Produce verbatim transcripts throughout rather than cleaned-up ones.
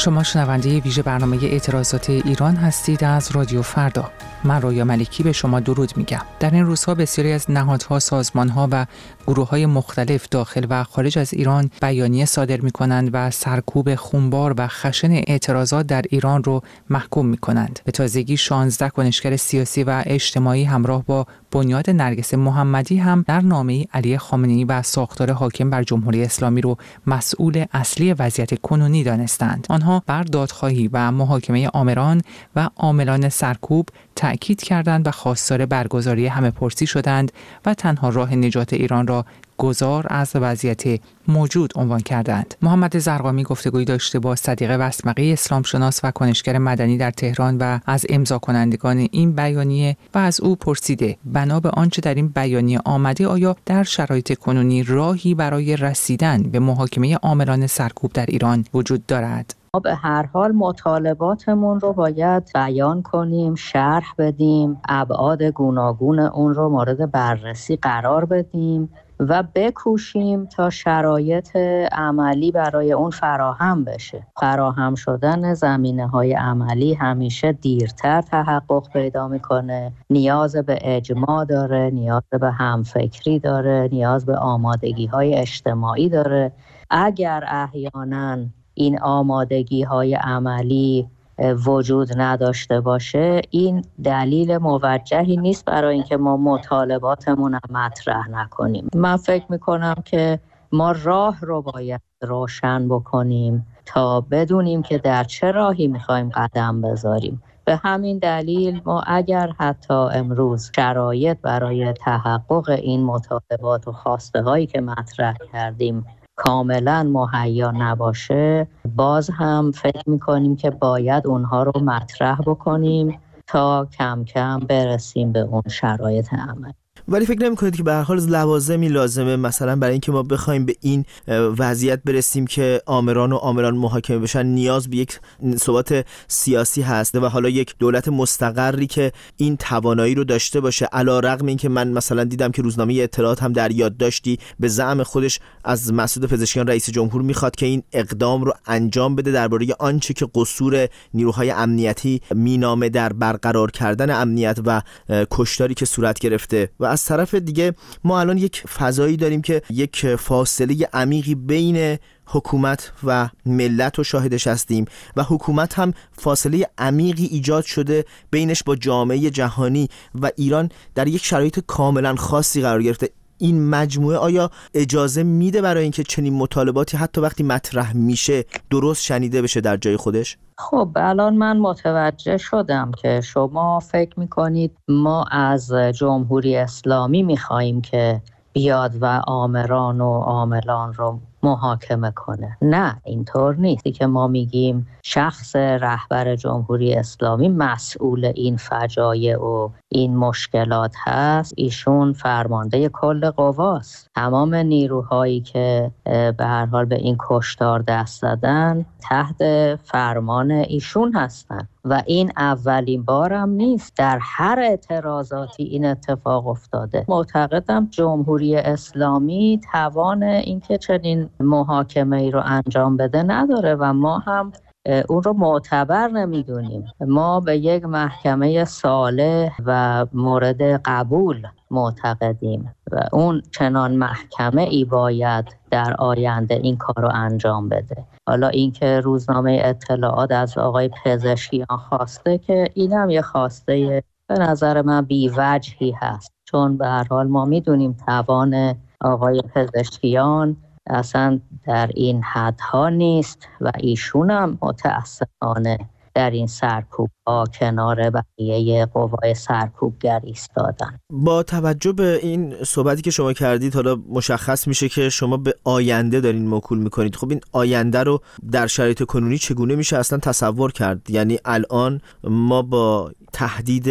شما شنونده ویژه برنامه اعتراضات ایران هستید از رادیو فردا. من رویا ملکی به شما درود میگم. در این روزها بسیاری از نهادها، سازمانها و گروه‌های مختلف داخل و خارج از ایران بیانیه صادر می‌کنند و سرکوب خونبار و خشن اعتراضات در ایران رو محکوم می‌کنند. به تازگی شانزده کنشگر سیاسی و اجتماعی همراه با بنیاد نرگس محمدی هم در نامه علی خامنه‌ای و ساختار حاکم بر جمهوری اسلامی رو مسئول اصلی وضعیت کنونی دانستند. آنها بر دادخواهی و محاکمه آمران و عاملان سرکوب تأکید کردند و خواستار برگزاری همه‌پرسی شدند و تنها راه نجات ایران را گذار از وضعیت موجود عنوان کردند. محمد زرقامی گفتگویی داشته با صدیقه وسمقی، اسلام شناس و کنشگر مدنی در تهران و از امضا کنندگان این بیانیه و از او پرسیده بنا به آنچه در این بیانیه آمده آیا در شرایط کنونی راهی برای رسیدن به محاکمه عاملان سرکوب در ایران وجود دارد؟ ما به هر حال مطالباتمون رو باید بیان کنیم، شرح بدیم، ابعاد گوناگون اون رو مورد بررسی قرار بدیم و بکوشیم تا شرایط عملی برای اون فراهم بشه. فراهم شدن زمینه‌های عملی همیشه دیرتر تحقق پیدا میکنه. نیاز به اجماع داره، نیاز به همفکری داره، نیاز به آمادگی‌های اجتماعی داره. اگر احیانا این آمادگی‌های عملی وجود نداشته باشه، این دلیل موجهی نیست برای اینکه ما مطالباتمون رو مطرح نکنیم. من فکر میکنم که ما راه رو باید روشن بکنیم تا بدونیم که در چه راهی میخوایم قدم بذاریم. به همین دلیل ما اگر حتی امروز شرایط برای تحقق این مطالبات و خواسته هایی که مطرح کردیم کاملا مهیا نباشه، باز هم فکر میکنیم که باید اونها رو مطرح بکنیم تا کم کم برسیم به اون شرایط عمل. ولی فکر نمی‌کنید که به هر حال لوازمی لازمه مثلا برای اینکه ما بخوایم به این وضعیت برسیم که آمران و عاملان محاکمه بشن نیاز به یک ثبات سیاسی هست و حالا یک دولت مستقری که این توانایی رو داشته باشه، علی‌رغم اینکه من مثلا دیدم که روزنامه اطلاعات هم در یادداشتی به زعم خودش از مسعود پزشکیان رئیس جمهور میخواد که این اقدام رو انجام بده درباره آنچه که قصور نیروهای امنیتی مینامه در برقرار کردن امنیت و کشتاری که صورت گرفته. و از طرف دیگه ما الان یک فضایی داریم که یک فاصله عمیقی بین حکومت و ملت رو شاهدش هستیم و حکومت هم فاصله عمیقی ایجاد شده بینش با جامعه جهانی و ایران در یک شرایط کاملا خاصی قرار گرفته. این مجموعه آیا اجازه میده برای اینکه چنین مطالباتی حتی وقتی مطرح میشه درست شنیده بشه در جای خودش؟ خب الان من متوجه شدم که شما فکر میکنید ما از جمهوری اسلامی میخواییم که بیاد و آمران و عاملان رو محاکمه کنه. نه، اینطور نیستی که ما میگیم شخص رهبر جمهوری اسلامی مسئول این فجایع و این مشکلات هست. ایشون فرمانده کل قواست. تمام نیروهایی که به هر حال به این کشتار دست زدن تحت فرمان ایشون هستن و این اولین بارم نیست. در هر اعتراضاتی این اتفاق افتاده. معتقدم جمهوری اسلامی توان اینکه چنین محاکمه ای رو انجام بده نداره و ما هم اون رو معتبر نمیدونیم. ما به یک محکمه صالح و مورد قبول معتقدیم و اون چنان محکمه ای باید در آینده این کار رو انجام بده. حالا اینکه روزنامه اطلاعات از آقای پزشکیان خواسته که اینم یه خواسته به نظر من بی‌وجهی هست، چون به هر حال ما میدونیم توان آقای پزشکیان اصلا در این حدها نیست و ایشون هم متاسفانه در این سرکوب ها کنار بقیه قوای سرکوبگر ایستادن. با توجه به این صحبتی که شما کردید حالا مشخص میشه که شما به آینده دارین موکول میکنید. خب این آینده رو در شرایط کنونی چگونه میشه اصلا تصور کرد؟ یعنی الان ما با تهدید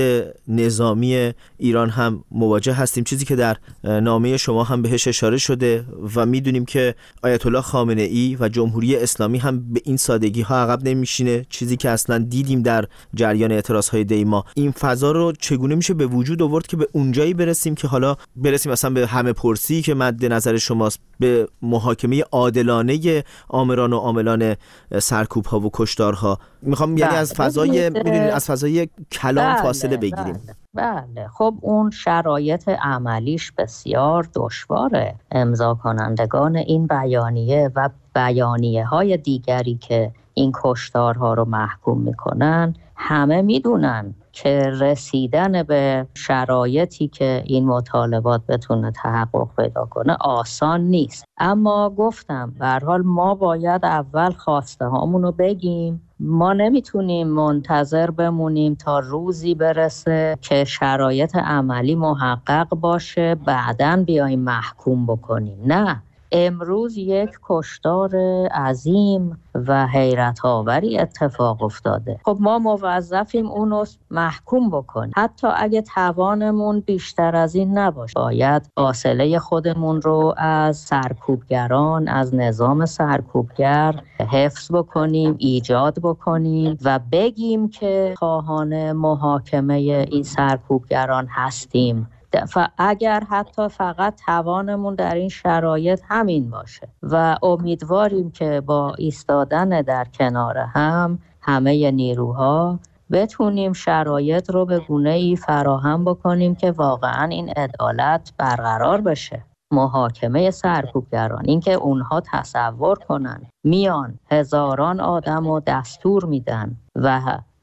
نظامی ایران هم مواجه هستیم، چیزی که در نامه شما هم بهش اشاره شده و میدونیم که آیت الله خامنه‌ای و جمهوری اسلامی هم به این سادگی ها عقب نمیشینه، چیزی که اصلا مثلا دیدیم در جریان اعتراضهای دیما، این فضا رو چگونه میشه به وجود آورد که به اونجایی برسیم که حالا برسیم مثلا به همه پرسی که مد نظر شماست، به محاکمه عادلانه آمران و عاملان سرکوب ها و کشتارها. میخوام یعنی از فضای میدونید از فضای کلام بله، فاصله بگیریم. بله. بله خب اون شرایط عملیش بسیار دشواره. امضا کنندگان این بیانیه و بیانیه های دیگری که این کشتارها رو محکوم میکنن همه میدونن که رسیدن به شرایطی که این مطالبات بتونه تحقق پیدا کنه آسان نیست. اما گفتم به هر حال ما باید اول خواسته هامون رو بگیم. ما نمیتونیم منتظر بمونیم تا روزی برسه که شرایط عملی محقق باشه بعداً بیایم محکوم بکنیم. نه، امروز یک کشتار عظیم و حیرت آوری اتفاق افتاده. خب ما موظفیم اونو محکوم بکنیم، حتی اگه توانمون بیشتر از این نباشه. باید فاصله خودمون رو از سرکوبگران، از نظام سرکوبگر حفظ بکنیم، ایجاد بکنیم و بگیم که خواهان محاکمه این سرکوبگران هستیم. اگر حتی فقط توانمون در این شرایط همین باشه و امیدواریم که با ایستادن در کنار هم همه نیروها بتونیم شرایط رو به گونه‌ای فراهم بکنیم که واقعا این عدالت برقرار بشه. محاکمه سرکوبگران، این که اونها تصور کنن میان هزاران آدم رو دستور میدن و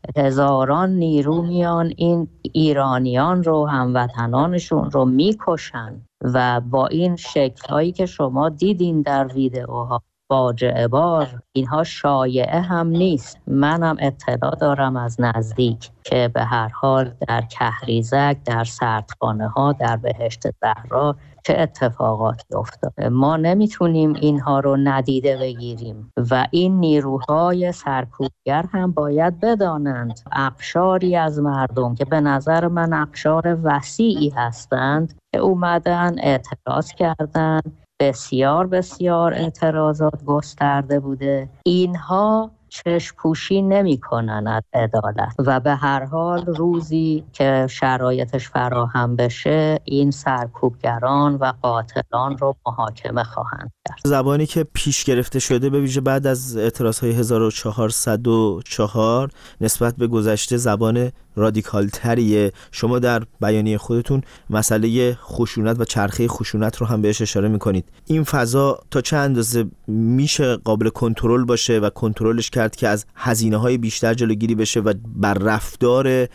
هزاران نیرو میان این ایرانیان رو، هموطنانشون رو میکشن و با این شکل‌هایی که شما دیدین در ویدئوها فاجعه بار، اینها شایعه هم نیست. منم اطلاع دارم از نزدیک که به هر حال در کهریزک، در سردخانه ها، در بهشت زهرا چه اتفاقاتی افتاده. ما نمیتونیم اینها رو ندیده بگیریم و این نیروهای سرکوبگر هم باید بدانند اقشاری از مردم که به نظر من اقشار وسیعی هستند که اومدن اعتراض کردن، بسیار بسیار اعتراضات گسترده بوده، اینها چشم پوشی نمی کنن از عدالت و به هر حال روزی که شرایطش فراهم بشه این سرکوبگران و قاتلان رو محاکمه خواهند کرد. زبانی که پیش گرفته شده به ویژه بعد از اعتراضهای هزار و چهارصد و چهار نسبت به گذشته زبان رادیکال تریه. شما در بیانیه خودتون مسئله خشونت و چرخه خشونت رو هم بهش اشاره میکنید. این فضا تا چه اندازه میشه قابل کنترل باشه و کنترلش کرد که از هزینه‌های بیشتر جلوگیری بشه و بر رفتار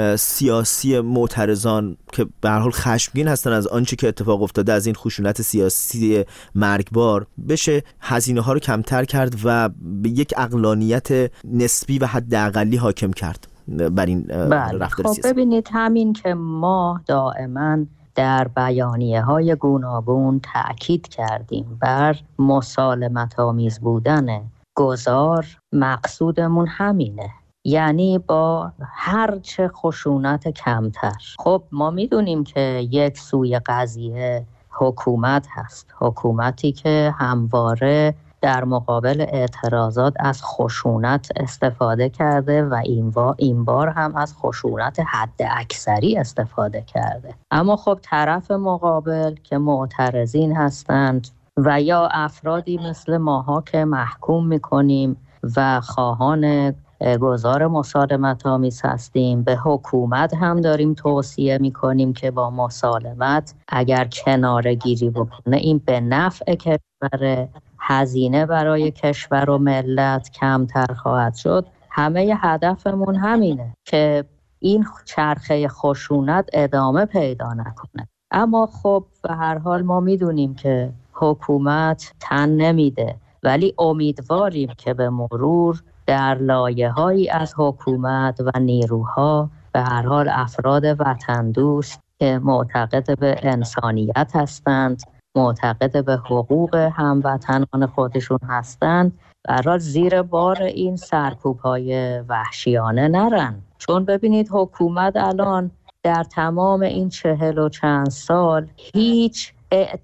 سیاسی معترضان که به هر حال خشمگین هستن از آنچه که اتفاق افتاده، از این خشونت سیاسی مرگبار، بشه هزینه ها رو کمتر کرد و به یک عقلانیت نسبی و حداقلی حاکم کرد بر این رفتار سیاسی؟ خب ببینید، همین که ما دائما در بیانیه های گوناگون تأکید کردیم بر مسالمت آمیز بودن گذار، مقصودمون همینه، یعنی با هر چه خشونت کمتر. خب ما میدونیم که یک سوی قضیه حکومت هست، حکومتی که همواره در مقابل اعتراضات از خشونت استفاده کرده و این, این بار هم از خشونت حد اکثری استفاده کرده. اما خب طرف مقابل که معترضین هستند و یا افرادی مثل ماها که محکوم میکنیم و خواهان گزار مسالمت آمیز هستیم، به حکومت هم داریم توصیه میکنیم که با مسالمت اگر کناره گیری بکنه این به نفع کشور، هزینه برای کشور و ملت کمتر خواهد شد. همه هدفمون همینه که این چرخه خشونت ادامه پیدا نکنه. اما خب به هر حال ما میدونیم که حکومت تن نمیده، ولی امیدواریم که به مرور در لایه‌هایی از حکومت و نیروها به هر حال افراد وطن دوست که معتقد به انسانیت هستند، معتقد به حقوق هموطنان خودشون هستند، به هر حال زیر بار این سرکوب‌های وحشیانه نرن. چون ببینید حکومت الان در تمام این چهل و چند سال هیچ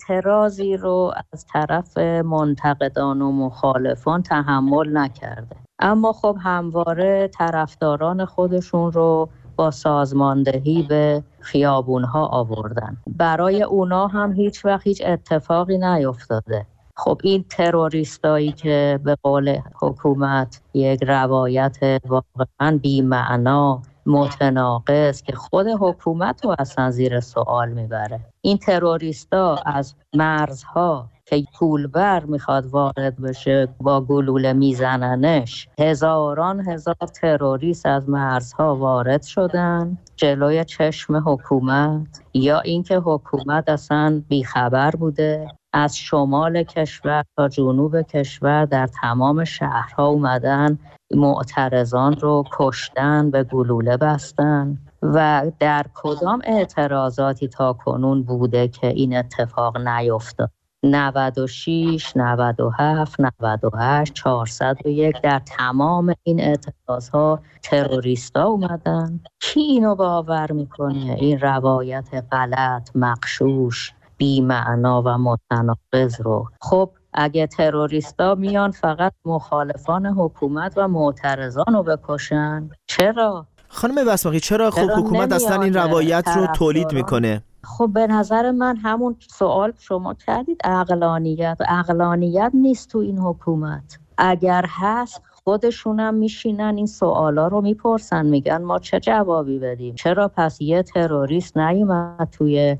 اعتراضی رو از طرف منتقدان و مخالفان تحمل نکرده. اما خب همواره طرفداران خودشون رو با سازماندهی به خیابونها آوردن. برای اونا هم هیچ وقت هیچ اتفاقی نیفتاده. خب این تروریستایی که به قول حکومت یک روایت واقعا بی‌معنا، متناقض که خود حکومت رو اصلا زیر سوال میبره، این تروریستا از مرزها که پولبر میخواد وارد بشه با گلوله میزننش، هزاران هزار تروریست از مرزها وارد شدن جلوی چشم حکومت، یا اینکه حکومت اصلا بیخبر بوده. از شمال کشور تا جنوب کشور در تمام شهرها اومدن معترضان رو کشتن، به گلوله بستن. و در کدام اعتراضاتی تا کنون بوده که این اتفاق نیفتاد؟ نود و شش، نود و هفت، نود و هشت، چهارصد و یک، در تمام این اعتراضها تروریستا اومدن. کی اینو باور میکنه؟ این روایت غلط، مغشوش، بی‌معنا و متناقض رو. خب اگه تروریستا میان فقط مخالفان حکومت و معترضان رو بکشن، چرا؟ خانم بسماقی چرا خب حکومت اصلا این روایت رو تولید میکنه؟ خب به نظر من همون سوال شما کردید، عقلانیت. عقلانیت نیست تو این حکومت. اگر هست خودشونم میشینن این سوالا رو میپرسن، میگن ما چه جوابی بدیم؟ چرا پس یه تروریست نیومد توی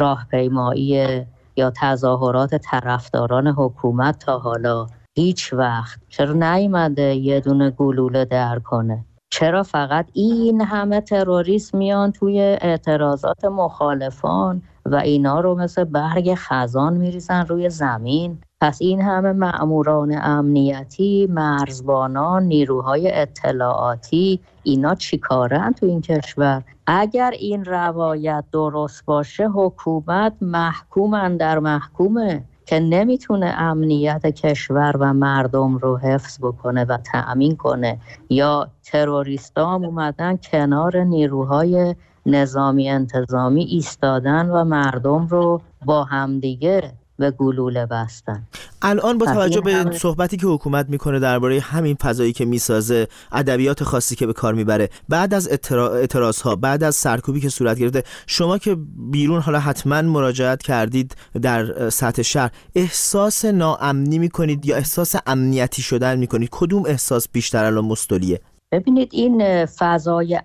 راهپیمایی یا تظاهرات طرفداران حکومت تا حالا؟ هیچ وقت. چرا نیومده یه دونه گلوله در کنه؟ چرا فقط این همه تروریست میان توی اعتراضات مخالفان و اینا رو مثل برگ خزان میریزن روی زمین؟ پس این همه مأموران امنیتی، مرزبانان، نیروهای اطلاعاتی، اینا چی کارن تو این کشور؟ اگر این روایت درست باشه، حکومت محکومن در محکومه که نمیتونه امنیت کشور و مردم رو حفظ بکنه و تأمین کنه. یا تروریستا هم اومدن کنار نیروهای نظامی انتظامی ایستادن و مردم رو با همدیگه به گلوله بستن. الان با توجه به همه... صحبتی که حکومت میکنه درباره همین فضایی که میسازه، ادبیات خاصی که به کار میبره، بعد از اعتراض ها، بعد از سرکوبی که صورت گرفته، شما که بیرون حالا حتما مراجعت کردید در سطح شهر، احساس ناامنی میکنید یا احساس امنیتی شدن میکنید؟ کدوم احساس بیشتر الان مستولیه؟ ببینید این فضای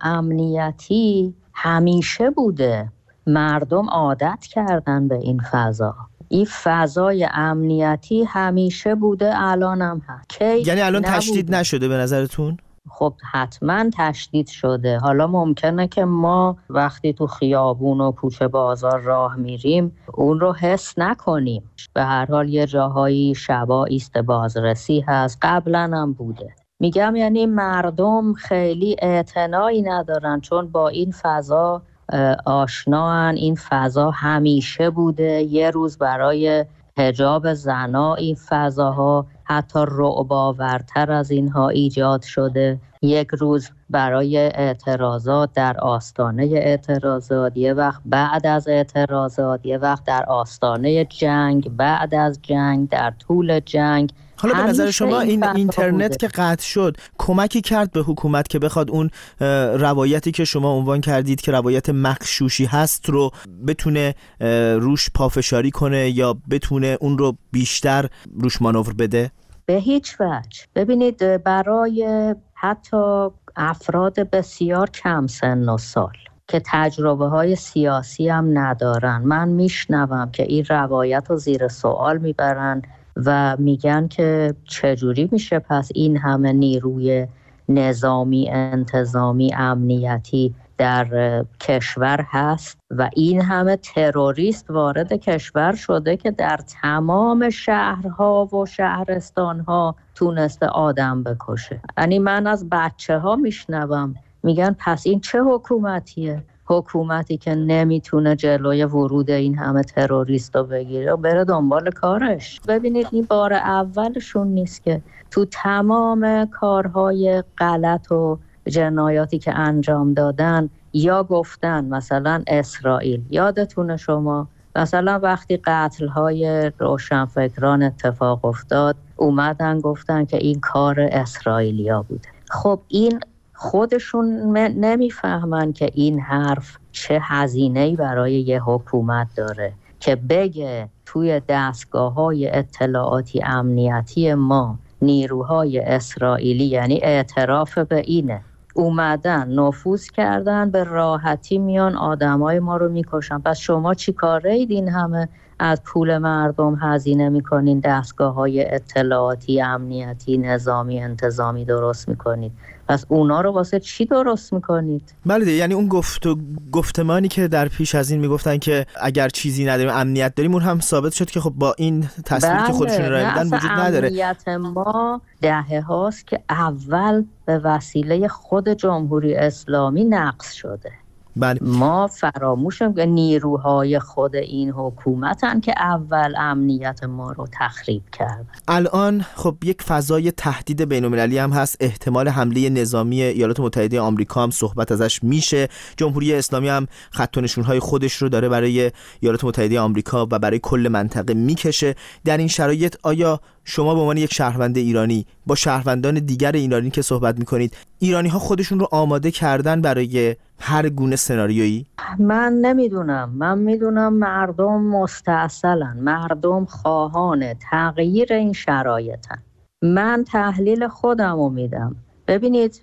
امنیتی همیشه بوده، مردم عادت کردن به این فضا. این فضای امنیتی همیشه بوده، الان هم هست. یعنی الان نبوده. تشدید نشده به نظرتون؟ خب حتما تشدید شده. حالا ممکنه که ما وقتی تو خیابون و کوچه بازار راه میریم اون رو حس نکنیم. به هر حال یه جاهایی شبا ایست بازرسی هست، قبلا هم بوده. میگم یعنی مردم خیلی اعتنایی ندارن، چون با این فضا آشناان. این فضا همیشه بوده. یه روز برای حجاب زنا این فضاها حتی رعب‌آورتر از اینها ایجاد شده. یک روز برای اعتراضات در آستانه اعتراضات، یه وقت بعد از اعتراضات، یه وقت در آستانه جنگ، بعد از جنگ، در طول جنگ. حالا به نظر شما این اینترنت که قطع شد کمکی کرد به حکومت که بخواد اون روایتی که شما عنوان کردید که روایت مغشوشی هست رو بتونه روش پافشاری کنه یا بتونه اون رو بیشتر روش مانور بده؟ به هیچ وجه. ببینید برای حتی افراد بسیار کم سن و سال که تجربه های سیاسی هم ندارن، من میشنوم که این روایت رو زیر سوال میبرن و میگن که چجوری میشه پس این همه نیروی نظامی، انتظامی، امنیتی در کشور هست و این همه تروریست وارد کشور شده که در تمام شهرها و شهرستانها تونسته آدم بکشه. یعنی من از بچه ها میشنوم میگن پس این چه حکومتیه؟ حکومتی که نمیتونه جلوی ورود این همه تروریست رو بگیره و بره دنبال کارش. ببینید این بار اولشون نیست که تو تمام کارهای غلط و جنایاتی که انجام دادن یا گفتن، مثلا اسرائیل، یادتونه شما مثلا وقتی قتل‌های روشنفکران اتفاق افتاد اومدن گفتن که این کار اسرائیلیا بوده. خب این خودشون نمیفهمن که این حرف چه هزینه‌ای برای یه حکومت داره که بگه توی دستگاه‌های اطلاعاتی امنیتی ما نیروهای اسرائیلی، یعنی اعتراف به اینه، اومدن نفوذ کردن، به راحتی میان آدمای ما رو میکشن. پس شما چی کاره اید این همه از پول مردم هزینه میکنین دستگاه‌های اطلاعاتی امنیتی نظامی انتظامی درست میکنید؟ پس اونا رو واسه چی درست میکنید؟ بله، یعنی اون گفت و گفتمانی که در پیش از این میگفتن که اگر چیزی نداریم امنیت داریم، اون هم ثابت شد که خب با این تصویری بله، که خودشون راه میدن وجود نداره. امنیت ما دهه هاست که اول به وسیله خود جمهوری اسلامی نقض شده. بله. ما فراموشیم که نیروهای خود این حکومتن که اول امنیت ما رو تخریب کردن. الان خب یک فضای تهدید بین‌المللی هم هست، احتمال حمله نظامی ایالات متحده آمریکا هم صحبت ازش میشه. جمهوری اسلامی هم خط و نشون‌های خودش رو داره برای ایالات متحده آمریکا و برای کل منطقه میکشه. در این شرایط آیا شما به عنوان یک شهروند ایرانی با شهروندان دیگر ایرانی که صحبت میکنید، ایرانی ها خودشون رو آماده کردن برای هر گونه سناریویی؟ من نمیدونم. من میدونم مردم مستعسلن، مردم خواهان تغییر این شرایطن. من تحلیل خودم رو میدم. ببینید،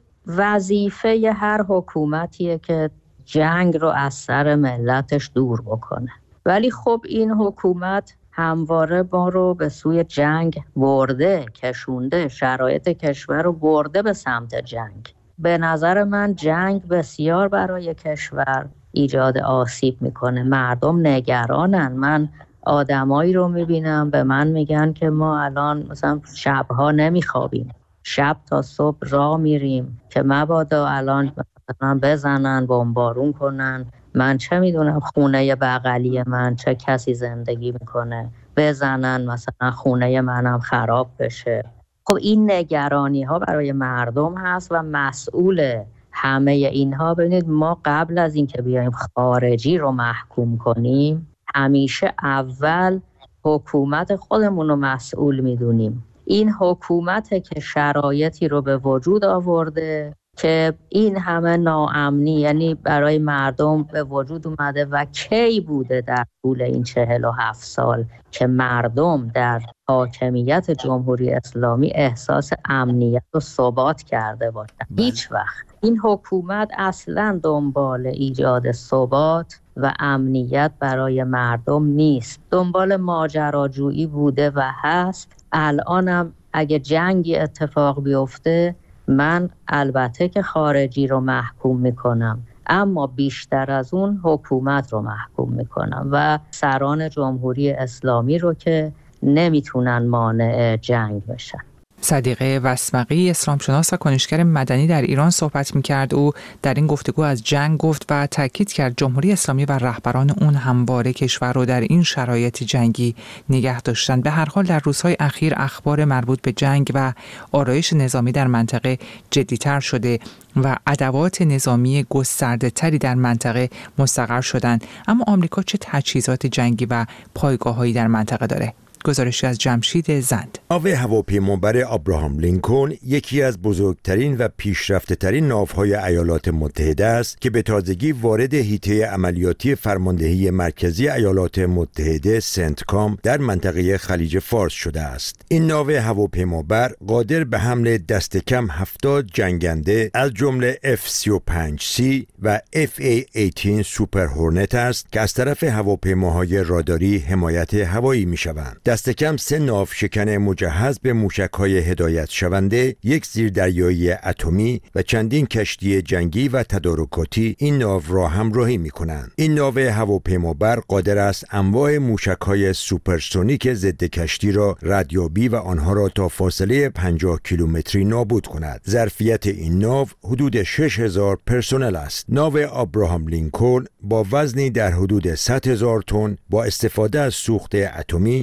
وظیفه هر حکومتیه که جنگ رو از سر ملتش دور بکنه، ولی خب این حکومت همواره ما رو به سوی جنگ برده، کشونده، شرایط کشور رو برده به سمت جنگ. به نظر من جنگ بسیار برای کشور ایجاد آسیب میکنه. مردم نگرانن. من آدمایی رو میبینم به من میگن که ما الان مثلا شبها نمیخوابیم، شب تا صبح راه میریم که مبادا الان مثلا بزنن، بمبارون کنن. من چه میدونم خونه بغلی من چه کسی زندگی میکنه، بزنن مثلا خونه منم خراب بشه. خب این نگرانی ها برای مردم هست و مسئول همه اینها. ببینید، ما قبل از اینکه بیایم خارجی رو محکوم کنیم همیشه اول حکومت خودمون رو مسئول میدونیم. این حکومته که شرایطی رو به وجود آورده که این همه ناامنی یعنی برای مردم به وجود اومده. و کی بوده در طول این چهل و هفت سال که مردم در حاکمیت جمهوری اسلامی احساس امنیت و ثبات کرده باشن؟ هیچ وقت. این حکومت اصلا دنبال ایجاد ثبات و امنیت برای مردم نیست، دنبال ماجراجویی بوده و هست. الانم اگه جنگی اتفاق بیفته من البته که خارجی رو محکوم میکنم، اما بیشتر از اون حکومت رو محکوم میکنم و سران جمهوری اسلامی رو که نمیتونن مانع جنگ بشن. صدیقه وسمقی، اسلامشناس و کنشگر مدنی در ایران صحبت می‌کرد. او در این گفتگو از جنگ گفت و تاکید کرد جمهوری اسلامی و رهبران اون همواره کشور رو در این شرایط جنگی نگه داشتند. به هر حال در روزهای اخیر اخبار مربوط به جنگ و آرایش نظامی در منطقه جدی‌تر شده و ادوات نظامی گسترده‌تری در منطقه مستقر شدند. اما آمریکا چه تجهیزات جنگی و پایگاه‌هایی در منطقه داره؟ گزارشی از جمشید زند. ناو هواپیمابر ابراهام لینکلن یکی از بزرگترین و پیشرفته‌ترین ناوهای ایالات متحده است که به تازگی وارد حیطه عملیاتی فرماندهی مرکزی ایالات متحده سنتکام در منطقه خلیج فارس شده است. این ناو هواپیمابر قادر به حمل دست کم هفتاد جنگنده از جمله اف سی و پنج سی و اف ای هجده سوپر هورنت است که از طرف هواپیماهای راداری حمایت هوایی می‌شوند. دست کم سه ناو شکن مجهز به موشک‌های هدایت شونده، یک زیردریایی اتمی و چندین کشتی جنگی و تدارکاتی این ناو را همراهی می‌کنند. این ناو هواپیمابر قادر است انواع موشک‌های سوپرسونیک ضد کشتی را ردیابی و آنها را تا فاصله پنجاه کیلومتری نابود کند. ظرفیت این ناو حدود شش هزار پرسنل است. ناو ابراهام لینکلن با وزنی در حدود صد هزار تن با استفاده از سوخت اتمی می‌تواند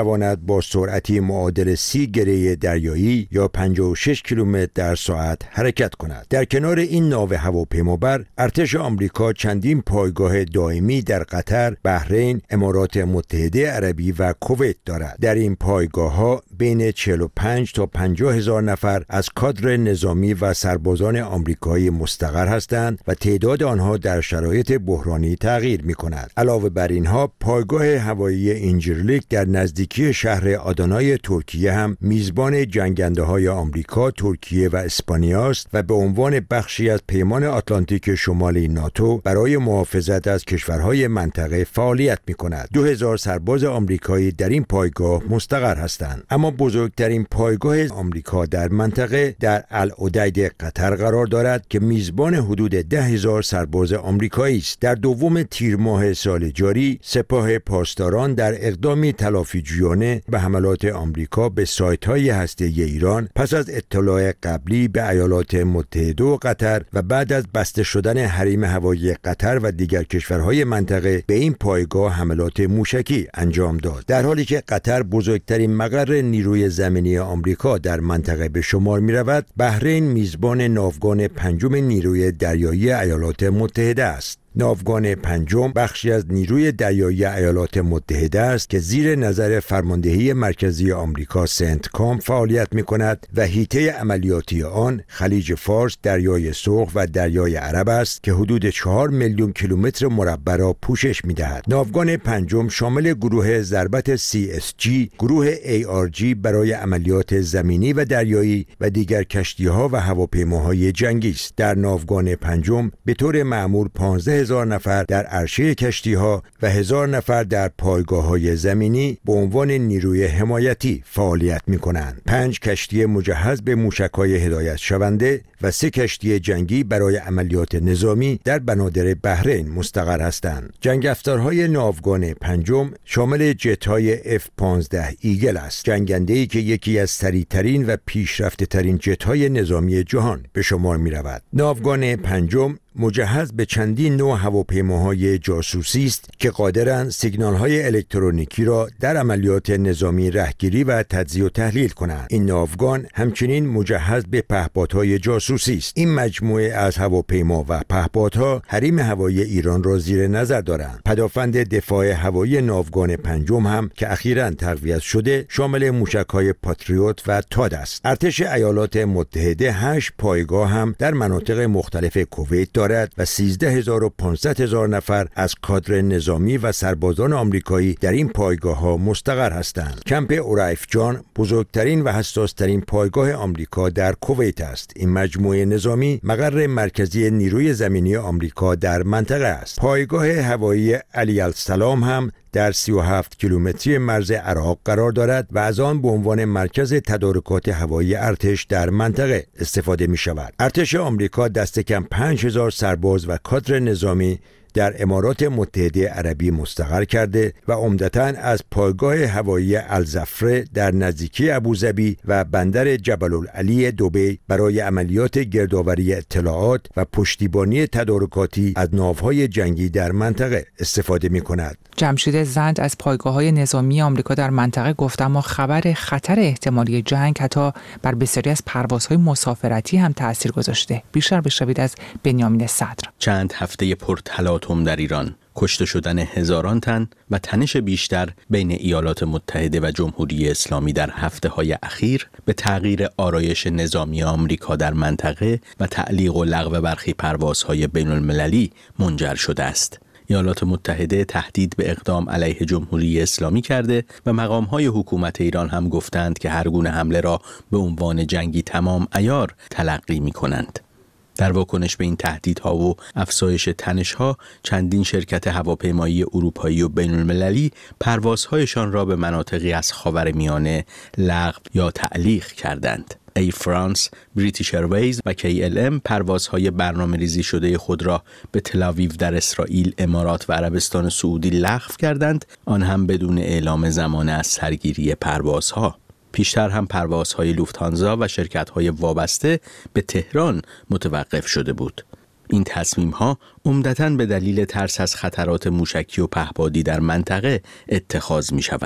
میتواند با سرعتی معادل سی گره دریایی یا پنجاه و شش کیلومتر در ساعت حرکت کند. در کنار این ناو هواپیمابر، ارتش آمریکا چندین پایگاه دائمی در قطر، بحرین، امارات متحده عربی و کویت دارد. در این پایگاه‌ها بین چهل و پنج تا پنجاه هزار نفر از کادر نظامی و سربازان آمریکایی مستقر هستند و تعداد آنها در شرایط بحرانی تغییر می‌کند. علاوه بر اینها، پایگاه هوایی اینجرلیک در نزدیکی شهر آدانای ترکیه هم میزبان جنگنده‌های آمریکا، ترکیه و اسپانیا است و به عنوان بخشی از پیمان آتلانتیک شمالی ناتو برای محافظت از کشورهای منطقه فعالیت می‌کند. دو هزار سرباز آمریکایی در این پایگاه مستقر هستند. اما بزرگترین پایگاه آمریکا در منطقه در العدید قطر قرار دارد که میزبان حدود ده هزار سرباز آمریکایی است. در دوم تیر ماه سال جاری، سپاه پاسداران در اقدامی تلافیجویانه به حملات آمریکا به سایت‌های هسته‌ای ایران پس از اطلاع قبلی به ایالات متحده و قطر و بعد از بسته شدن حریم هوایی قطر و دیگر کشورهای منطقه به این پایگاه حملات موشکی انجام داد. در حالی که قطر بزرگترین مقر نیروی زمینی آمریکا در منطقه به شمار می‌رود، بحرین میزبان ناوگان پنجم نیروی دریایی ایالات متحده است. ناوگان پنجم بخشی از نیروی دریایی ایالات متحده است که زیر نظر فرماندهی مرکزی آمریکا سنتکام فعالیت می‌کند و حیطه عملیاتی آن خلیج فارس، دریای سرخ و دریای عرب است که حدود چهار میلیون کیلومتر مربع را پوشش می‌دهد. ناوگان پنجم شامل گروه ضربت سی اس جی، گروه ای آر جی برای عملیات زمینی و دریایی و دیگر کشتی‌ها و هواپیماهای جنگی است. در ناوگان پنجم به طور معمول پانزده هزار نفر در عرشه کشتی‌ها و هزار نفر در پایگاه‌های زمینی به عنوان نیروی حمایتی فعالیت می‌کنند. پنج کشتی مجهز به موشک‌های هدایت شونده و سه کشتی جنگی برای عملیات نظامی در بنادر بحرین مستقر هستند. جنگ افزارهای ناوگان پنجم شامل جت‌های اف پانزده ایگل است، جنگنده‌ای که یکی از سریع‌ترین و پیشرفته‌ترین جت‌های نظامی جهان به شمار می‌رود. ناوگان پنجم مجهز به چندین نوع هواپیماهای جاسوسی است که قادرند سیگنال‌های الکترونیکی را در عملیات نظامی رهگیری و تجزیه و تحلیل کنند. این ناوگان همچنین مجهز به پهپادهای جاسوسی است. این مجموعه از هواپیما و پهپادها حریم هوایی ایران را زیر نظر دارند. پدافند دفاع هوایی ناوگان پنجم هم که اخیراً تقویت شده شامل موشک‌های پاتریوت و تاد است. ارتش ایالات متحده هشت پایگاه هم در مناطق مختلف کویت دارد و سیزده هزار و پانصد هزار نفر از کادر نظامی و سربازان آمریکایی در این پایگاه‌ها مستقر هستند. کمپ اورایف جان بزرگترین و حساس‌ترین پایگاه آمریکا در کویت است. این مجموعه نظامی مقر مرکزی نیروی زمینی آمریکا در منطقه است. پایگاه هوایی علی السلام هم در سی و هفت کیلومتری مرز عراق قرار دارد و از آن به عنوان مرکز تدارکات هوایی ارتش در منطقه استفاده می شود. ارتش آمریکا دست کم پنج هزار سرباز و کادر نظامی در امارات متحده عربی مستقر کرده و عمدتاً از پایگاه هوایی الزفره در نزدیکی ابوظبی و بندر جبل العلی دبی برای عملیات گردآوری اطلاعات و پشتیبانی تدارکاتی از ناوهای جنگی در منطقه استفاده می کند. جمشید زند از پایگاه‌های نظامی آمریکا در منطقه گفت، اما خبر خطر احتمالی جنگ حتی بر بسیاری از پروازهای مسافرتی هم تأثیر گذاشته. بیشتر بشنوید از بنیامین صدر. چند هفته پرتلاطم در ایران، کشته شدن هزاران تن و تنش بیشتر بین ایالات متحده و جمهوری اسلامی در هفته‌های اخیر به تغییر آرایش نظامی آمریکا در منطقه و تعلیق و لغو برخی پروازهای بین‌المللی منجر شده است. ایالات متحده تهدید به اقدام علیه جمهوری اسلامی کرده و مقام‌های حکومت ایران هم گفتند که هر گونه حمله را به عنوان جنگی تمام عیار تلقی می‌کنند. در واکنش به این تهدیدها و افزایش تنش‌ها، چندین شرکت هواپیمایی اروپایی و بین‌المللی پروازهایشان را به مناطقی از خاورمیانه لغو یا تعلیق کردند. ای فرانس، بریتیش ایرویز و کی ال ام پروازهای برنامه‌ریزی شده خود را به تل‌آویو در اسرائیل، امارات و عربستان سعودی لغو کردند، آن هم بدون اعلام زمان از سرگیری پروازها. پیشتر هم پروازهای لوفت‌هانزا و شرکت‌های وابسته به تهران متوقف شده بود. این تصمیم‌ها عمدتاً به دلیل ترس از خطرات موشکی و پهپادی در منطقه اتخاذ می‌شوند.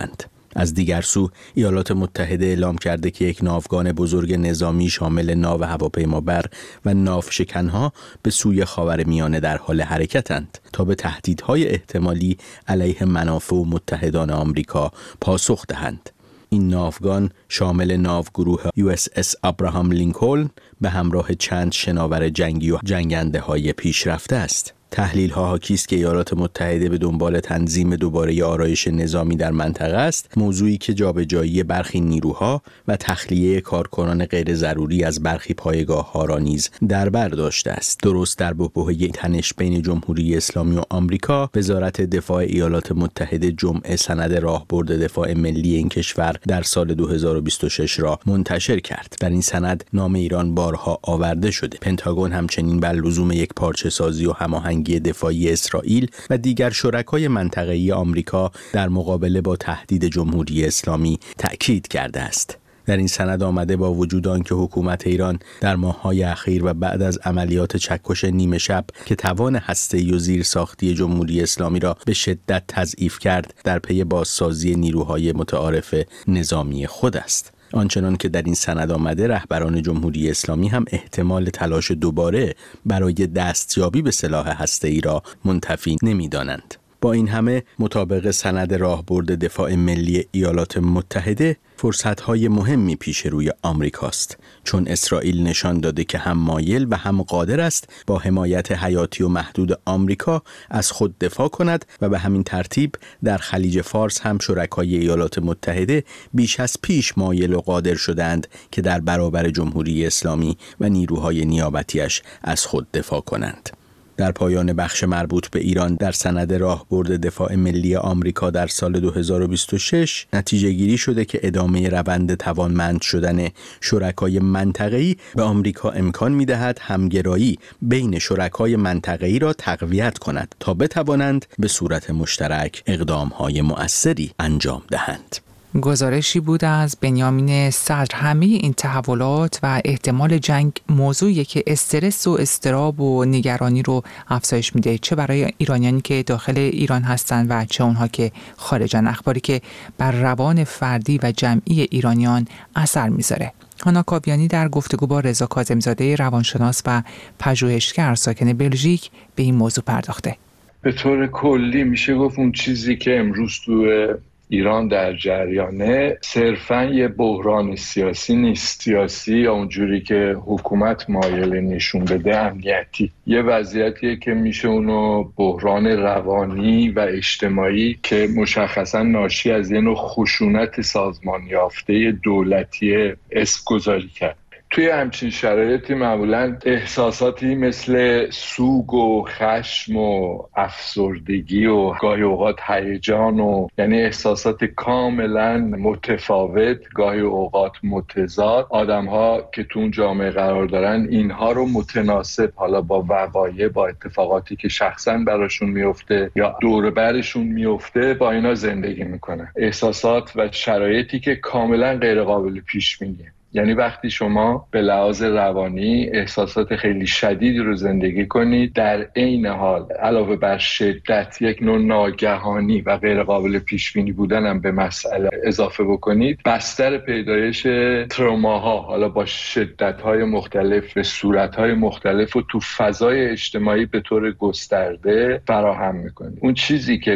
از دیگر سو ایالات متحده اعلام کرده که یک ناوگان بزرگ نظامی شامل ناو هواپیمابر و ناوشکنها به سوی خاورمیانه در حال حرکتند تا به تهدیدهای احتمالی علیه منافع و متحدان آمریکا پاسخ دهند. این ناوگان شامل ناوگروه یو اس اس ابراهام لینکلن به همراه چند شناور جنگی و جنگنده های پیشرفته است. تحلیل ها حاکی است که ایالات متحده به دنبال تنظیم دوباره آرایش نظامی در منطقه است، موضوعی که جابجایی برخی نیروها و تخلیه کارکنان غیر ضروری از برخی پایگاه ها را نیز در بر داشته است. درست در بحبوحه تنش بین جمهوری اسلامی و آمریکا، وزارت دفاع ایالات متحده جمعه سند راهبرد دفاع ملی این کشور در سال دو هزار و بیست و شش را منتشر کرد. در این سند نام ایران بارها آورده شده. پنتاگون همچنین بر لزوم یک پارچه سازی و هماهنگی دفاعی اسرائیل و دیگر شرکای منطقه‌ای آمریکا در مقابله با تهدید جمهوری اسلامی تأکید کرده است. در این سند آمده با وجود آنکه حکومت ایران در ماه‌های اخیر و بعد از عملیات چکش نیمه شب که توان هسته‌ای و زیرساختی جمهوری اسلامی را به شدت تضعیف کرد، در پی بازسازی نیروهای متعارف نظامی خود است. آنچنان که در این سند آمده، رهبران جمهوری اسلامی هم احتمال تلاش دوباره برای دستیابی به سلاح هسته‌ای را منتفی نمی‌دانند. با این همه مطابق سند راهبرد دفاع ملی ایالات متحده، فرصت‌های مهمی پیش روی آمریکاست، چون اسرائیل نشان داده که هم مایل و هم قادر است با حمایت حیاتی و محدود آمریکا از خود دفاع کند و به همین ترتیب در خلیج فارس هم شرکای ایالات متحده بیش از پیش مایل و قادر شدند که در برابر جمهوری اسلامی و نیروهای نیابتیش از خود دفاع کنند. در پایان بخش مربوط به ایران در سند راهبرد دفاع ملی آمریکا در سال دو هزار و بیست و شش نتیجه گیری شده که ادامه روند توانمند شدن شرکای منطقه‌ای به آمریکا امکان می‌دهد همگرایی بین شرکای منطقه‌ای را تقویت کند تا بتوانند به صورت مشترک اقدام‌های مؤثری انجام دهند. گزارشی بود از بنیامین صدر. همه این تحولات و احتمال جنگ موضوعی که استرس و اضطراب و نگرانی رو افزایش میده، چه برای ایرانیانی که داخل ایران هستند و چه اونها که خارجن. اخباری که بر روان فردی و جمعی ایرانیان اثر میذاره. هانا کاویانی در گفتگو با رضا کاظمی‌زاده روانشناس و پژوهشگر ساکن بلژیک به این موضوع پرداخته. به طور کلی میشه گفت اون چیزی که امروز تو ایران در جریانه صرفاً یه بحران سیاسی نیست. سیاسی یا اونجوری که حکومت مایل نشون بده امنیتی. یه وضعیتیه که میشه اونو بحران روانی و اجتماعی که مشخصاً ناشی از یه نوع خشونت سازمان یافته دولتی اسم گذاری کرد. توی همچین شرایطی معمولاً احساساتی مثل سوگ و خشم و افسردگی و گاهی اوقات هیجان و یعنی احساسات کاملاً متفاوت، گاهی اوقات متضاد، آدم‌ها که تو اون جامعه قرار دارن اینها رو متناسب حالا با وقایع، با اتفاقاتی که شخصاً براشون میفته یا دور برشون میفته، با اینا زندگی میکنن. احساسات و شرایطی که کاملاً غیر قابل پیش بینیه. یعنی وقتی شما به لحاظ روانی احساسات خیلی شدیدی رو زندگی کنید، در عین حال علاوه بر شدت یک نوع ناگهانی و غیر قابل پیش بینی بودن هم به مسئله اضافه بکنید، بستر پیدایش تروماها حالا با شدت‌های مختلف به صورت‌های مختلف و تو فضای اجتماعی به طور گسترده فراهم می‌کنید. اون چیزی که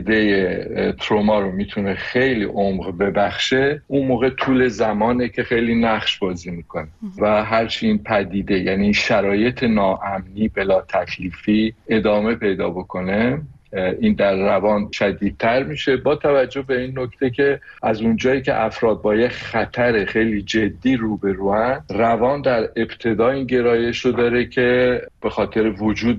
پدیده تروما رو میتونه خیلی عمق ببخشه، اون موقع طول زمانه که خیلی نقش بازی میکنه و هرچی این پدیده یعنی شرایط ناامنی بلا تکلیفی ادامه پیدا بکنه، این در روان شدیدتر میشه، با توجه به این نکته که از اونجایی که افراد با یه خطر خیلی جدی روبروان، روان در ابتدا این گرایش رو داره که به خاطر وجود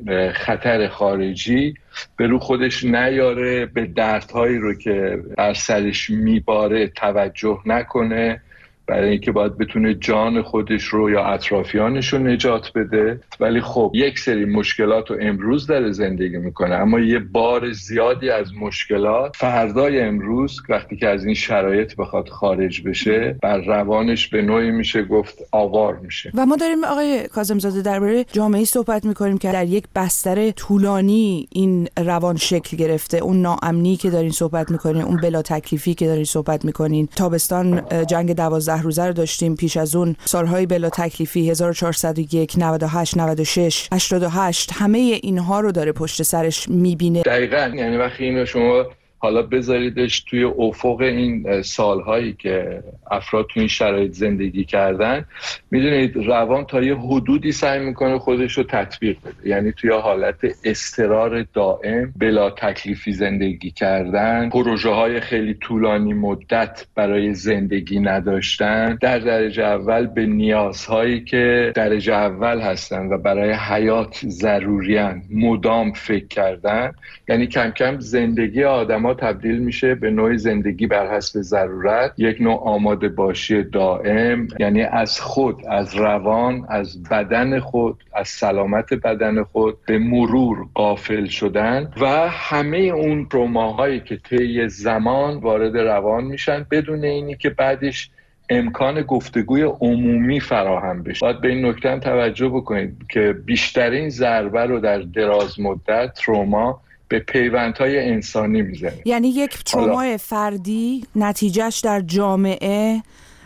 خطر خارجی به رو خودش نیاره، به دردهایی رو که بر سرش میباره توجه نکنه برای اینکه باید بتونه جان خودش رو یا اطرافیانش رو نجات بده. ولی خب یک سری مشکلات رو امروز داره زندگی میکنه، اما یه بار زیادی از مشکلات فردای امروز وقتی که از این شرایط بخواد خارج بشه بر روانش به نوعی میشه گفت آوار میشه. و ما داریم آقای کاظم‌زاده درباره جامعه‌ای صحبت میکنیم که در یک بستر طولانی این روان شکل گرفته. اون ناامنی که دارین صحبت میکنین، اون بلا تکلیفی که دارین صحبت میکنین، تابستان جنگ دوازده روزه رو داشتیم، پیش از اون سالهای بلا تکلیفی هزار و چهارصد و یک، نود و هشت، نود و شش، هشتاد و هشت، همه اینها رو داره پشت سرش میبینه. دقیقاً، یعنی وقتی اینو شما حالا بذاریدش توی افق این سالهایی که افراد توی این شرایط زندگی کردن، میدونید روان تا یه حدودی سعی میکنه خودش رو تطبیق بده، یعنی توی حالت اضطرار دائم، بلا تکلیفی زندگی کردن، پروژه های خیلی طولانی مدت برای زندگی نداشتن، در درجه اول به نیازهایی که درجه اول هستن و برای حیات ضروریان مدام فکر کردن. یعنی کم کم زندگی آدم تبدیل میشه به نوع زندگی بر حسب ضرورت، یک نوع آماده باشی دائم، یعنی از خود، از روان، از بدن خود، از سلامت بدن خود به مرور غافل شدن و همه اون تروماهایی که طی زمان وارد روان میشن بدون اینی که بعدش امکان گفتگوی عمومی فراهم بشه. باید به این نکته هم توجه بکنید که بیشترین ضربه رو در دراز مدت تروما به پیوندهای انسانی میزنه. یعنی یک ترومای فردی نتیجهش در جامعه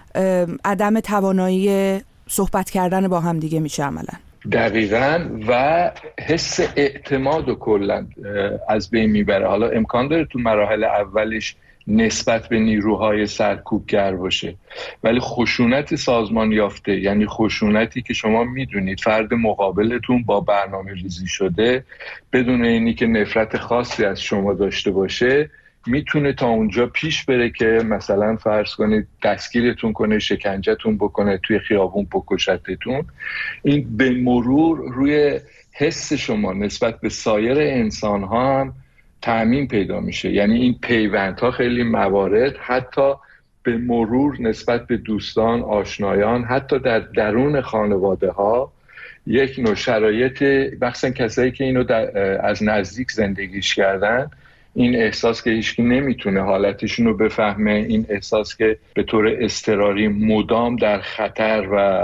عدم توانایی صحبت کردن با هم دیگه میشه عملا. دقیقاً، و حس اعتماد و کلا از بین میبره. حالا امکان داره تو مراحل اولش نسبت به نیروهای سرکوبگر باشه، ولی خشونت سازمان یافته، یعنی خشونتی که شما میدونید فرد مقابلتون با برنامه ریزی شده بدون اینی که نفرت خاصی از شما داشته باشه، میتونه تا اونجا پیش بره که مثلا فرض کنید دستگیرتون کنه، شکنجهتون بکنه، توی خیابون بکشتتون. این به مرور روی حس شما نسبت به سایر انسان ها هم تأمین پیدا میشه. یعنی این پیوندها خیلی موارد حتی به مرور نسبت به دوستان، آشنایان، حتی در درون خانواده ها یک نوع شرایط، بخصوصا کسایی که اینو از نزدیک زندگیش کردن، این احساس که هیچکی نمیتونه حالتشون رو بفهمه، این احساس که به طور اضطراری مدام در خطر و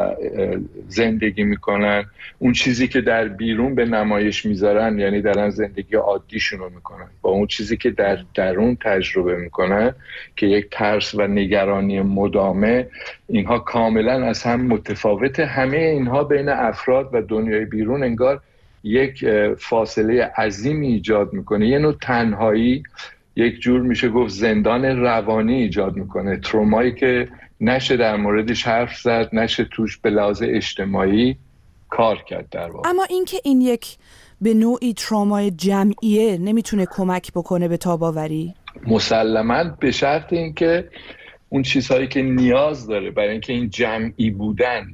زندگی میکنن، اون چیزی که در بیرون به نمایش میذارن، یعنی دارن زندگی عادیشون رو میکنن، با اون چیزی که در درون تجربه میکنن که یک ترس و نگرانی مدامه، اینها کاملا از هم متفاوته. همه اینها بین افراد و دنیای بیرون انگار یک فاصله عظیمی ایجاد میکنه، یه نوع تنهایی، یک جور میشه گفت زندان روانی ایجاد میکنه. ترومایی که نشه در موردش حرف زد، نشه توش به لحاظ اجتماعی کار کرد در واقع. اما اینکه این یک به نوعی ترومای جمعیه نمیتونه کمک بکنه به تاب‌آوری؟ مسلماً، به شرط اینکه اون چیزهایی که نیاز داره برای اینکه این جمعی بودن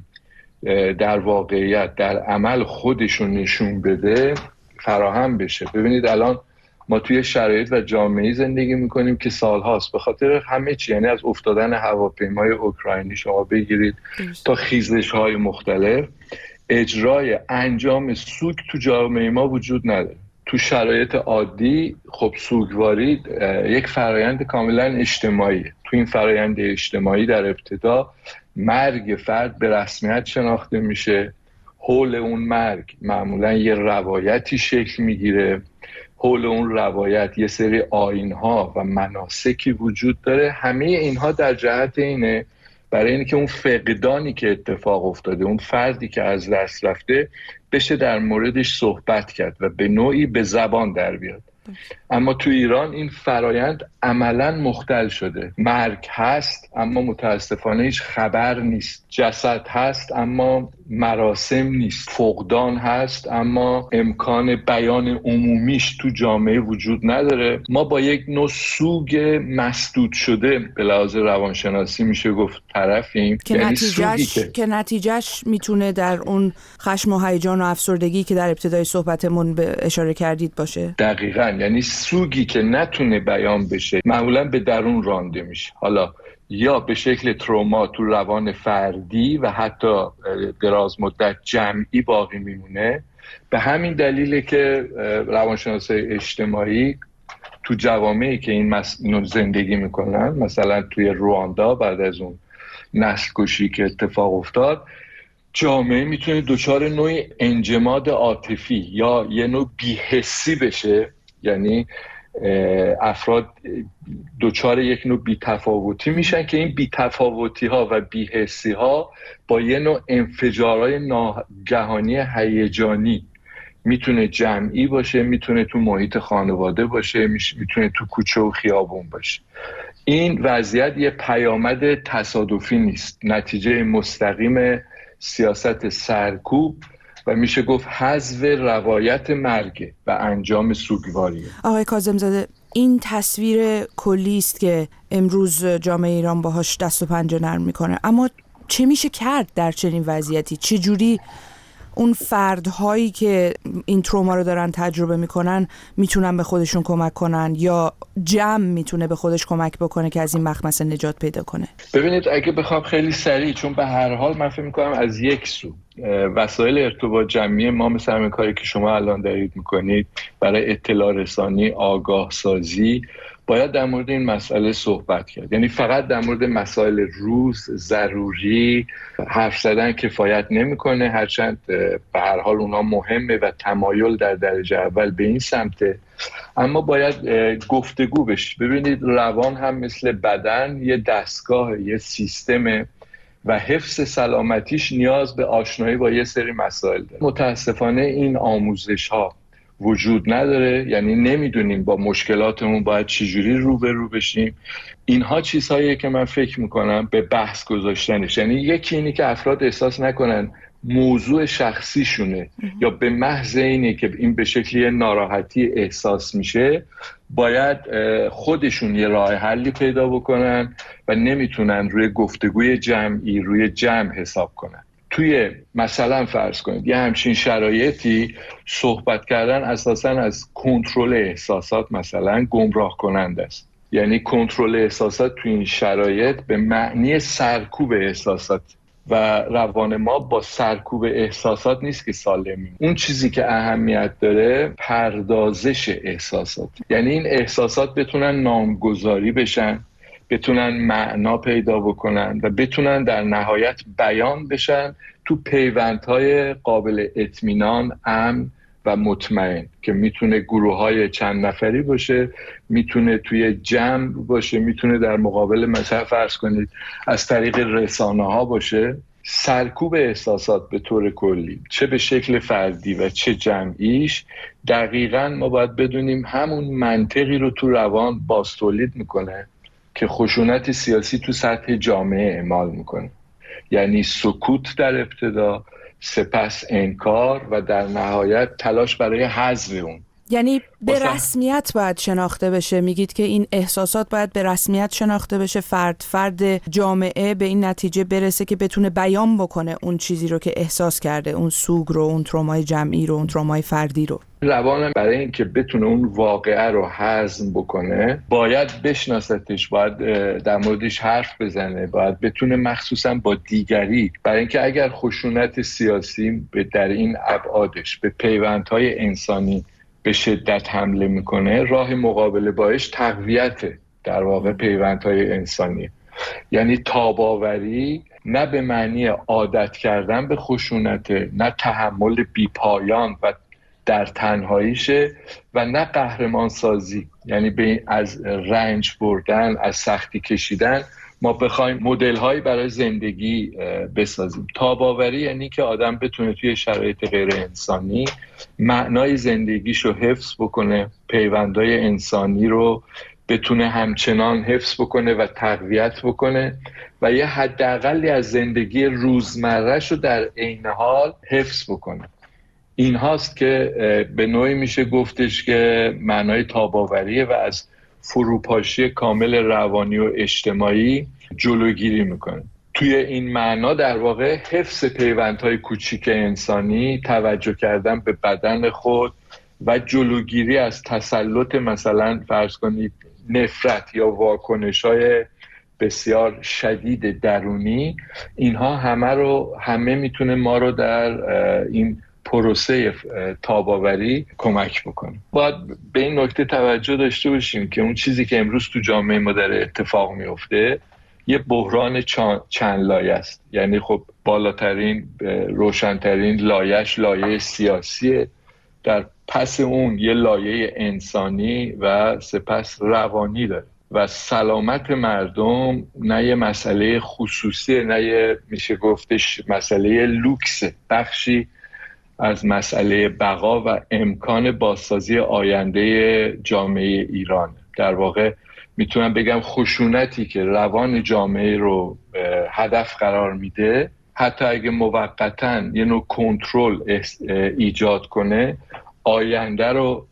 در واقعیت در عمل خودشون نشون بده فراهم بشه. ببینید الان ما توی شرایط و جامعه‌ای زندگی میکنیم که سالهاست به خاطر همه چی، یعنی از افتادن هواپیمای اوکراینی شما بگیرید تا خیزش‌های مختلف، اجرای انجام سوگ تو جامعه ما وجود نداره. تو شرایط عادی خب سوگواری یک فرایند کاملا اجتماعیه. تو این فرایند اجتماعی در ابتدا مرگ فرد به رسمیت شناخته میشه، حول اون مرگ معمولا یه روایتی شکل میگیره، حول اون روایت یه سری آیین‌ها و مناسکی وجود داره. همه اینها در جهت اینه برای اینکه اون فقدانی که اتفاق افتاده، اون فردی که از دست رفته، بشه در موردش صحبت کرد و به نوعی به زبان در بیاد. اما تو ایران این فرایند عملاً مختل شده. مرگ هست اما متاسفانه هیچ خبر نیست، جسد هست اما مراسم نیست، فقدان هست اما امکان بیان عمومیش تو جامعه وجود نداره. ما با یک نوع سوگ مسدود شده به لحاظ روانشناسی میشه گفت طرفیم، که یعنی نتیجهش که... که نتیجهش میتونه در اون خشم و هیجان و افسردگی که در ابتدای صحبتمون به اشاره کردید باشه. دقیقاً، یعنی سوگی که نتونه بیان بشه معمولاً به درون رانده میشه. حالا یا به شکل تروما تو روان فردی و حتی دراز مدت جمعی باقی میمونه. به همین دلیله که روانشناسای اجتماعی تو جوامعی که این مس... زندگی میکنن، مثلا توی رواندا بعد از اون نسل کشی که اتفاق افتاد، جامعه میتونه دچار نوعی انجماد عاطفی یا یه نوع بی‌حسی بشه، یعنی افراد دچار یک نوع بی‌تفاوتی میشن که این بی‌تفاوتی ها و بی‌حسی ها با یه نوع انفجارهای ناگهانی هیجانی، میتونه جمعی باشه، میتونه تو محیط خانواده باشه، میتونه تو کوچه و خیابون باشه. این وضعیت یه پیامد تصادفی نیست، نتیجه مستقیم سیاست سرکوب و میشه گفت حذف روایت مرگ و انجام سوگواریه. آقای کاظم‌زاده، این تصویر کلی است که امروز جامعه ایران باهاش دست و پنجه نرم میکنه، اما چه میشه کرد در چنین وضعیتی؟ چه جوری اون فردهایی که این تروما رو دارن تجربه میکنن میتونن به خودشون کمک کنن، یا جمع میتونه به خودش کمک بکنه که از این مخمسه نجات پیدا کنه؟ ببینید، اگه بخوام خیلی سریع، چون به هر حال من فکر میکنم از یک سو وسایل ارتباط جمعی ما مثل همین کاری که شما الان دارید میکنید برای اطلاع رسانی، آگاه سازی، باید در مورد این مسئله صحبت کرد. یعنی فقط در مورد مسائل روز ضروری حرف زدن کفایت نمیکنه، هرچند به هر حال اونها مهمه و تمایل در درجه اول به این سمته، اما باید گفتگو بشه. ببینید، روان هم مثل بدن یه دستگاه، یه سیستمه و حفظ سلامتیش نیاز به آشنایی با یه سری مسائل داره. متاسفانه این آموزش ها وجود نداره، یعنی نمیدونیم با مشکلاتمون باید چجوری روبرو بشیم. اینها چیزهاییه که من فکر میکنم به بحث گذاشتنش، یعنی یکی اینی که افراد احساس نکنن موضوع شخصیشونه یا به محض اینه که این به شکلی ناراحتی احساس میشه باید خودشون یه راه حلی پیدا بکنن و نمیتونن روی گفتگوی جمعی، روی جمع حساب کنن. توی مثلا فرض کنید یه همچین شرایطی صحبت کردن اساساً از کنترل احساسات مثلا گمراه کننده است. یعنی کنترل احساسات توی این شرایط به معنی سرکوب احساسات و روان ما با سرکوب احساسات نیست که سالمیم. اون چیزی که اهمیت داره پردازش احساسات، یعنی این احساسات بتونن نامگذاری بشن، بتونن معنا پیدا بکنن و بتونن در نهایت بیان بشن تو پیوندهای قابل اطمینان، امن و مطمئن که میتونه گروه‌های چند نفری باشه، میتونه توی جمع باشه، میتونه در مقابل مثلا فرض کنید از طریق رسانه‌ها باشه. سرکوب احساسات به طور کلی، چه به شکل فردی و چه جمعیش، دقیقاً ما باید بدونیم همون منطقی رو تو روان باز تولید میکنه که خشونت سیاسی تو سطح جامعه اعمال میکنه. یعنی سکوت در ابتدا، سپس انکار و در نهایت تلاش برای حذف اون. یعنی به رسمیت باید شناخته بشه. میگید که این احساسات باید به رسمیت شناخته بشه، فرد فرد جامعه به این نتیجه برسه که بتونه بیان بکنه اون چیزی رو که احساس کرده، اون سوگ رو، اون ترومای جمعی رو، اون ترومای فردی رو. روان برای اینکه بتونه اون واقعه رو هضم بکنه باید بشناستش، باید در موردش حرف بزنه، باید بتونه مخصوصا با دیگری، برای اینکه اگر خشونت سیاسی در این ابعادش به پیوندهای انسانی به شدت حمله میکنه، راه مقابله باش تقویت در واقع پیوندهای انسانی. یعنی تاباوری نه به معنی عادت کردن به خشونت، نه تحمل بیپایان و در تنهاییشه و نه قهرمان سازی، یعنی به از رنج بردن، از سختی کشیدن ما بخوایم مدل هایی برای زندگی بسازیم. تاباوری یعنی که آدم بتونه توی شرایط غیر انسانی معنای زندگیشو حفظ بکنه، پیوندهای انسانی رو بتونه همچنان حفظ بکنه و تقویت بکنه و یه حداقلی از زندگی روزمره‌شو در عین حال حفظ بکنه. این هاست که به نوعی میشه گفتش که معنای تاباوریه و از فروپاشی کامل روانی و اجتماعی جلوگیری میکنه. توی این معنا در واقع حفظ پیوندهای کوچیک انسانی، توجه کردن به بدن خود و جلوگیری از تسلط مثلا فرض کنید نفرت یا واکنش‌های بسیار شدید درونی، اینها همه رو همه میتونه ما رو در این پروسه تاب‌آوری کمک بکنه. باید به این نکته توجه داشته باشیم که اون چیزی که امروز تو جامعه ما داره اتفاق میفته یه بحران چند لایه است. یعنی خب بالاترین روشنترین لایه‌اش لایه سیاسیه، در پس اون یه لایه انسانی و سپس روانی داره و سلامت مردم نه یه مسئله خصوصی، نه یه میشه گفتش مسئله لوکس، بخشی از مسئله بقا و امکان بازسازی آینده جامعه ایران. در واقع میتونم بگم خشونتی که روان جامعه رو هدف قرار میده، حتی اگه موقتاً یه نوع کنترل ایجاد کنه، آینده رو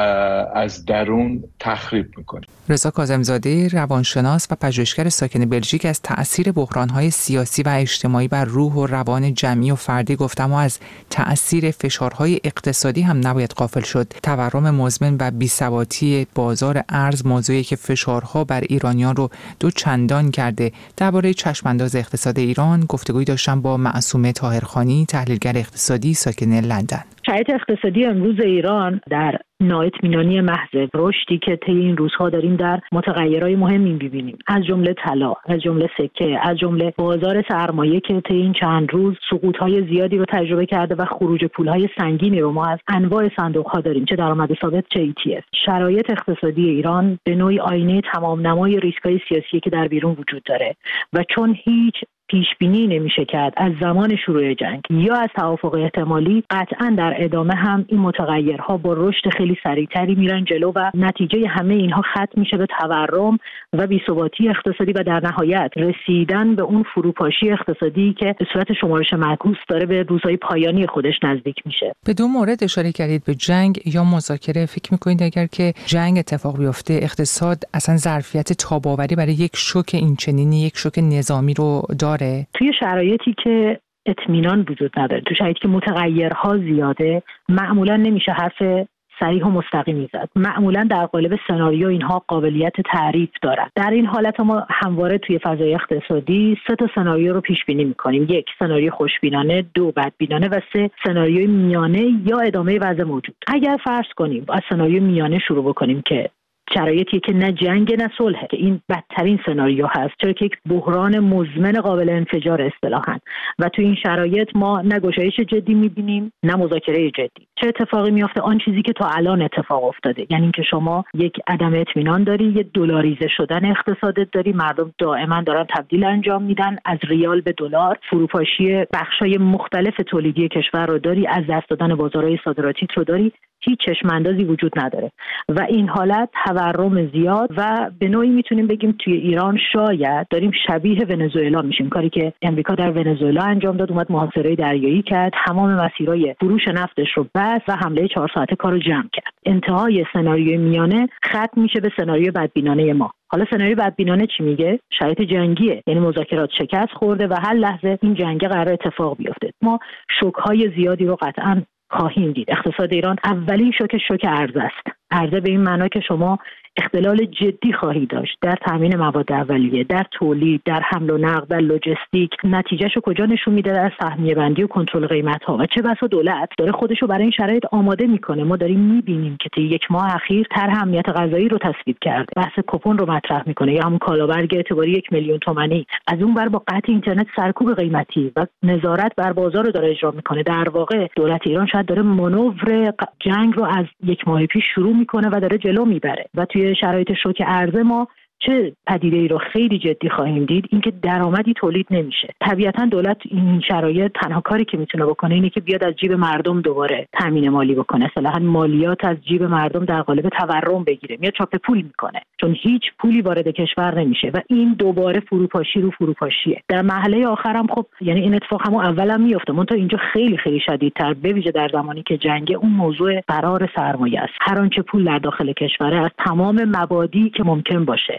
از درون تخریب میکنه. رضا کاظم‌زاده روانشناس و پژوهشگر ساکن بلژیک از تأثیر بحران‌های سیاسی و اجتماعی بر روح و روان جمعی و فردی گفتم و از تأثیر فشارهای اقتصادی هم نباید غافل شد. تورم مزمن و بی‌ثباتی بازار ارز موضوعی که فشارها بر ایرانیان رو دو چندان کرده. درباره چشم‌انداز اقتصاد ایران گفتگوی داشتم با معصومه طاهرخانی، تحلیلگر اقتصادی ساکن لندن. شرایط اقتصادی امروز ایران در نااطمینانی محض، رشدی که طی این روزها داریم در متغیرهای مهمی می‌بینیم، از جمله طلا، از جمله سکه، از جمله بازار سرمایه که طی این چند روز سقوط‌های زیادی رو تجربه کرده و خروج پول‌های سنگینی رو ما از انواع صندوق‌ها داریم، چه درآمد ثابت چه ای تی اف. شرایط اقتصادی ایران به نوعی آینه تمام نمای ریسک‌های سیاسی که در بیرون وجود داره و چون هیچ پیش بینی نمیشه کرد از زمان شروع جنگ یا از توافق احتمالی، قطعا در ادامه هم این متغیرها با رشد خیلی سریعتری میرن جلو و نتیجه همه اینها ختم میشه به تورم و بی‌ثباتی اقتصادی و در نهایت رسیدن به اون فروپاشی اقتصادی که به صورت شمارش معکوس داره به روزهای پایانی خودش نزدیک میشه. به دو مورد اشاره کردید، به جنگ یا مذاکره. فکر میکنید اگر که جنگ اتفاق بیفته اقتصاد اصلا ظرفیت تاب‌آوری برای یک شوک این چنینی، یک شوک نظامی رو داره؟ توی شرایطی که اطمینان وجود نداره، تو شرایطی که متغیرها زیاده، معمولا نمیشه حرف صریح و مستقیمی زد. معمولا در قالب سناریو اینها قابلیت تعریف دارن. در این حالت ما همواره توی فضای اقتصادی سه تا سناریو رو پیش بینی میکنیم: یک سناریو خوشبینانه، دو بدبینانه و سه سناریوی میانه یا ادامه وضع موجود. اگر فرض کنیم از سناریو میانه شروع بکنیم که شرایطی که نه جنگ نه صلح، که این بدترین سناریو هست، چرا که یک بحران مزمن قابل انفجار اصطلاحاً، و تو این شرایط ما نه گشایش جدی می‌بینیم نه مذاکره جدی. چه اتفاقی میفته؟ آن چیزی که تا الان اتفاق افتاده، یعنی اینکه شما یک عدم اطمینان داری، یک دلاریزه شدن اقتصادت داری، مردم دائما دارن تبدیل انجام میدن از ریال به دلار، فروپاشی بخشای مختلف تولیدی کشور رو داری، از دست دادن بازارهای صادراتی رو داری، هیچ چشم‌اندازی وجود نداره و این حالت تورم زیاد و به نوعی میتونیم بگیم توی ایران شاید داریم شبیه ونزوئلا میشیم. کاری که امریکا در ونزوئلا انجام داد، اومد محاصره دریایی کرد، تمام مسیرهای فروش نفتش رو بست و حمله چهار ساعته کارو جمع کرد. انتهای سناریوی میانه ختم میشه به سناریوی بدبینانه ما. حالا سناریوی بدبینانه چی میگه؟ شرایط جنگیه، یعنی مذاکرات شکست خورده و هر لحظه این جنگ قرار اتفاق بیفته. ما شوک‌های زیادی رو قطعاً خواهیم دید. اقتصاد ایران اولین شوک شوک ارز است. ارزه به این معنا که شما اختلال جدی خواهی داشت در تامین مواد اولیه، در تولید، در حمل و نقل، در لوجستیک. نتیجهشو کجا نشون میده؟ در سهمیه بندی و کنترل قیمت ها. و چه بسا دولت داره خودشو برای این شرایط آماده میکنه. ما داریم میبینیم که طی یک ماه اخیر طرح امنیت غذایی رو تصویب کرده، بحث کوپن رو مطرح میکنه یا همون کالابرگ اعتباری یک میلیون تومانی. از اون بر با قطع اینترنت سرکوب قیمتی و نظارت بر بازار رو داره اجرا میکنه. در واقع دولت ایران شاید داره مانور جنگ رو از یک ماه پیش شروع میکنه و داره جلو میبره. و توی شرایط شوک ارز ما چه پدیده ای رو خیلی جدی خواهیم دید؟ اینکه درآمدی تولید نمیشه. طبیعتا دولت این شرایط تنها کاری که میتونه بکنه اینه که بیاد از جیب مردم دوباره تامین مالی بکنه، اصطلاحاً مالیات از جیب مردم در قالب تورم بگیره، میاد چاپ پول میکنه، چون هیچ پولی وارد کشور نمیشه و این دوباره فروپاشی رو فروپاشیه. در مرحله آخرم خب یعنی این اتفاق همون اولم میفته، منتها اینجا خیلی خیلی شدیدتر، به ویژه در زمانی که جنگ، اون موضوع قرار سرمایه است. هر آنچه پول در داخل کشور از تمام مبادی که ممکن باشه،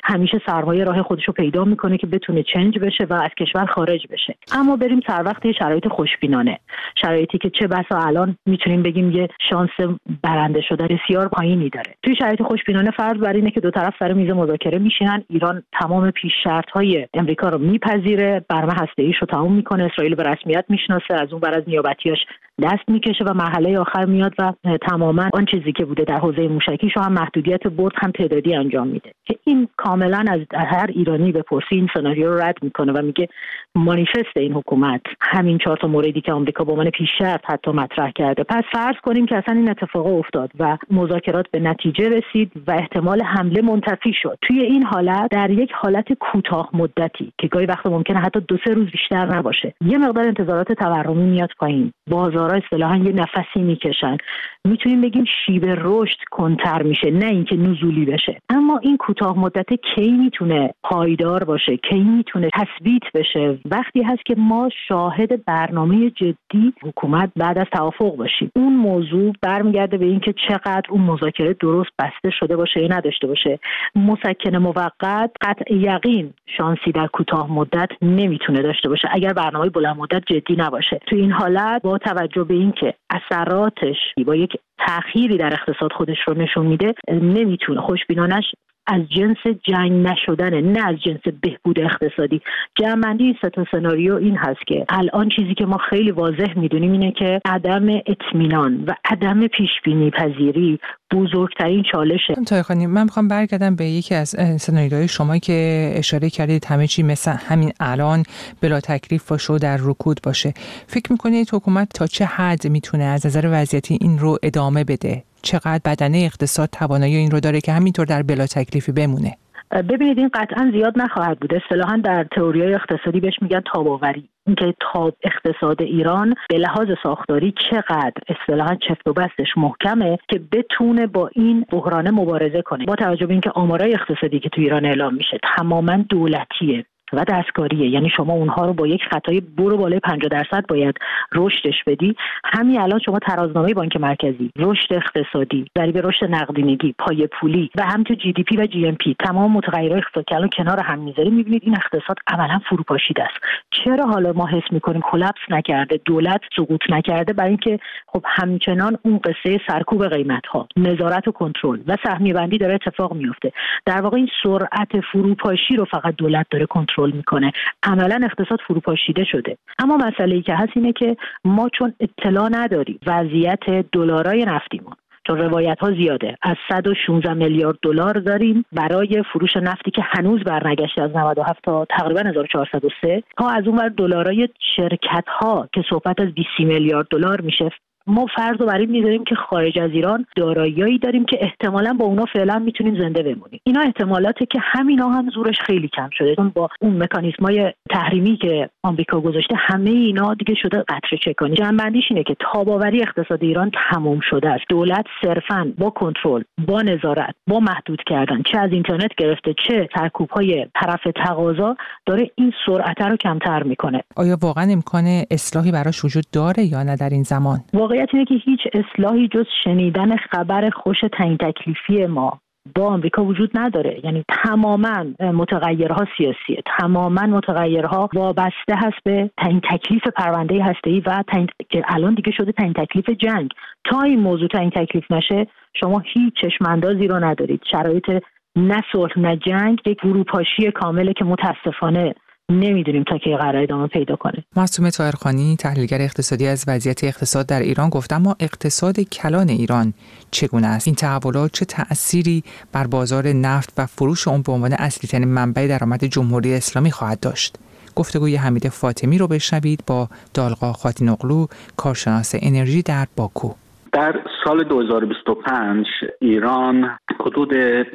همیشه سرمایه راه خودش رو پیدا میکنه که بتونه چنج بشه و از کشور خارج بشه. اما بریم سر وقت شرایط خوشبینانه، شرایطی که چه بسا الان میتونیم بگیم یه شانس برنده شدن بسیار پایینی داره. توی شرایط خوشبینانه فرض بر اینه که دو طرف سر میز مذاکره میشینن، ایران تمام پیش شرط‌های امریکا رو میپذیره، برنامه هسته‌ایش رو تموم میکنه، اسرائیل به رسمیت میشناسه، از اون بر از نیابتیاش دست میکشه و مرحله آخر میاد و تماما آن چیزی که بوده در حوزه موشکیش هم محدودیت برد هم تعدادی انجام میده که این کاملا از هر ایرانی بپرسی این سناریو رو رد میکنه و میگه مانیفست این حکومت همین چهار تا موردی که آمریکا با من پیش شرط حتی مطرح کرده. پس فرض کنیم که اصلا این اتفاق افتاد و مذاکرات به نتیجه رسید و احتمال حمله منتفی شد. توی این حالت در یک حالت کوتاه مدتی که گاهی وقتا ممکنه حتی دو سه روز بیشتر نباشه، یه مقدار انتظارات تورمی میاد پایین، بازارها اصطلاحاً یه نفسی میکشن، میتونیم بگیم شیب رشد کنتر میشه، نه اینکه نزولی بشه. اما این کوتاه مدت کی میتونه پایدار باشه، کی میتونه تثبیت بشه؟ وقتی هست که ما شاهد برنامه جدی حکومت بعد از توافق باشیم. اون موضوع برمیگرده به اینکه چقدر اون مذاکره درست بسته شده باشه یا نداشته باشه. مسکن موقت قطع یقین شانسی در کوتاه مدت نمیتونه داشته باشه اگر برنامه بلند مدت جدی نباشه. تو این حالت با توجه به اینکه اثراتش با یک تأخیری در اقتصاد خودش رو نشون میده، نمیتونه خوشبینانش از جنس جنگ نشدنه، نه از جنس بهبود اقتصادی. جمع‌بندی سه تا سناریو این هست که الان چیزی که ما خیلی واضح میدونیم اینه که عدم اطمینان و عدم پیشبینی پذیری بزرگترین چالشه. طاهر خانی، من میخوام برگردم به یکی از سناریوهای شما که اشاره کردید همه چی مثل همین الان بلا تکلیف باشه و در رکود باشه. فکر میکنید حکومت تا چه حد میتونه از نظر وضعیتی این رو ادامه بده؟ چقدر بدنه اقتصاد توانایی این رو داره که همینطور در بلا تکلیفی بمونه؟ ببینید این قطعا زیاد نخواهد بود. اصطلاحاً در تئوری‌های اقتصادی بهش میگن تاب‌آوری. اینکه تاب اقتصاد ایران به لحاظ ساختاری چقدر اصطلاحاً چفت و بستش محکمه که بتونه با این بحران مبارزه کنه. با توجه به اینکه آمارای اقتصادی که تو ایران اعلام میشه تماماً دولتیه و دستکاریه، یعنی شما اونها رو با یک خطای برو بالای پنجاه درصد باید رشدش بدی. همین الان شما ترازنامه بانک مرکزی، رشد اقتصادی، ضریب رشد نقدینگی، پای پولی و همینطور جی دی پی و جی ام پی، تمام متغیرهای اقتصادی که الان کنار هم میذاریم، میبینید این اقتصاد عملا فروپاشیده است. چرا حالا ما حس میکنیم کلاپس نکرده، دولت سقوط نکرده؟ برای اینکه خب همچنان اون قصه سرکوب قیمت‌ها، نظارت و کنترل و سهمیه بندی داره اتفاق میفته. در واقع این سرعت فروپاشی رو فقط دولت داره کنترل میکنه. عملا اقتصاد فروپاشیده شده. اما مسئله‌ای که هست اینه که ما چون اطلاع نداریم وضعیت دلارای نفتیمون، چون روایت ها زیاده، از صد و شانزده میلیارد دلار داریم برای فروش نفتی که هنوز برنگشته از نود و هفت تا تقریبا هزار و چهارصد و سه، تا از اون ور دلارای شرکت ها که صحبت از بیست میلیارد دلار میشه. ما فرض رو بر این میذاریم که خارج از ایران دارایی‌ای داریم که احتمالاً با اونا فعلا میتونیم زنده بمونیم. اینا احتمالاته که همینا هم زورش خیلی کم شده، چون با اون مکانیزم‌های تحریمی که آمریکا گذاشته همه اینا دیگه شده قطره چکانی. جنبندیش اینه که تاب‌آوری اقتصاد ایران تموم شده است. دولت صرفاً با کنترل، با نظارت، با محدود کردن چه از اینترنت گرفته چه سرکوب‌های طرف تقاضا داره این سرعت رو کمتر میکنه. آیا واقعاً امکان اصلاحی براش وجود داره یا نه در این زمان؟ واقعیت اینه که هیچ اصلاحی جز شنیدن خبر خوش تعیین تکلیفی ما با آمریکا وجود نداره. یعنی تماما متغیرها سیاسیه، تماما متغیرها وابسته هست به تعیین تکلیف پرونده هسته‌ای و تعیین که الان دیگه شده تعیین تکلیف جنگ. تا این موضوع تعیین تکلیف نشه شما هیچ چشم‌اندازی رو ندارید. شرایط نه صلح نه جنگ یک فروپاشی کامله که متاسفانه نمیدونیم تا کی قرار ادامه پیدا کنه. معصومه طاهرخانی، تحلیلگر اقتصادی، از وضعیت اقتصاد در ایران گفت. اما اقتصاد کلان ایران چگونه است؟ این تحولات چه تأثیری بر بازار نفت و فروش اون به عنوان اصلی ترین منبع درآمد جمهوری اسلامی خواهد داشت؟ گفتگوی حمید فاطمی رو بشنوید با دالقا خاتینوغلو، کارشناس انرژی در باکو. در سال دو هزار و بیست و پنج ایران حدود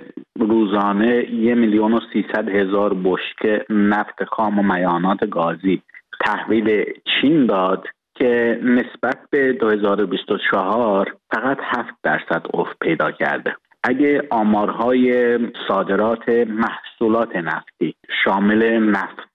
روزانه یک میلیون و سیصد هزار بشکه نفت خام و مایعات گازی تحویل چین داد که نسبت به دو هزار و بیست و چهار فقط هفت درصد افت پیدا کرده. اگه آمارهای صادرات محصولات نفتی شامل نفت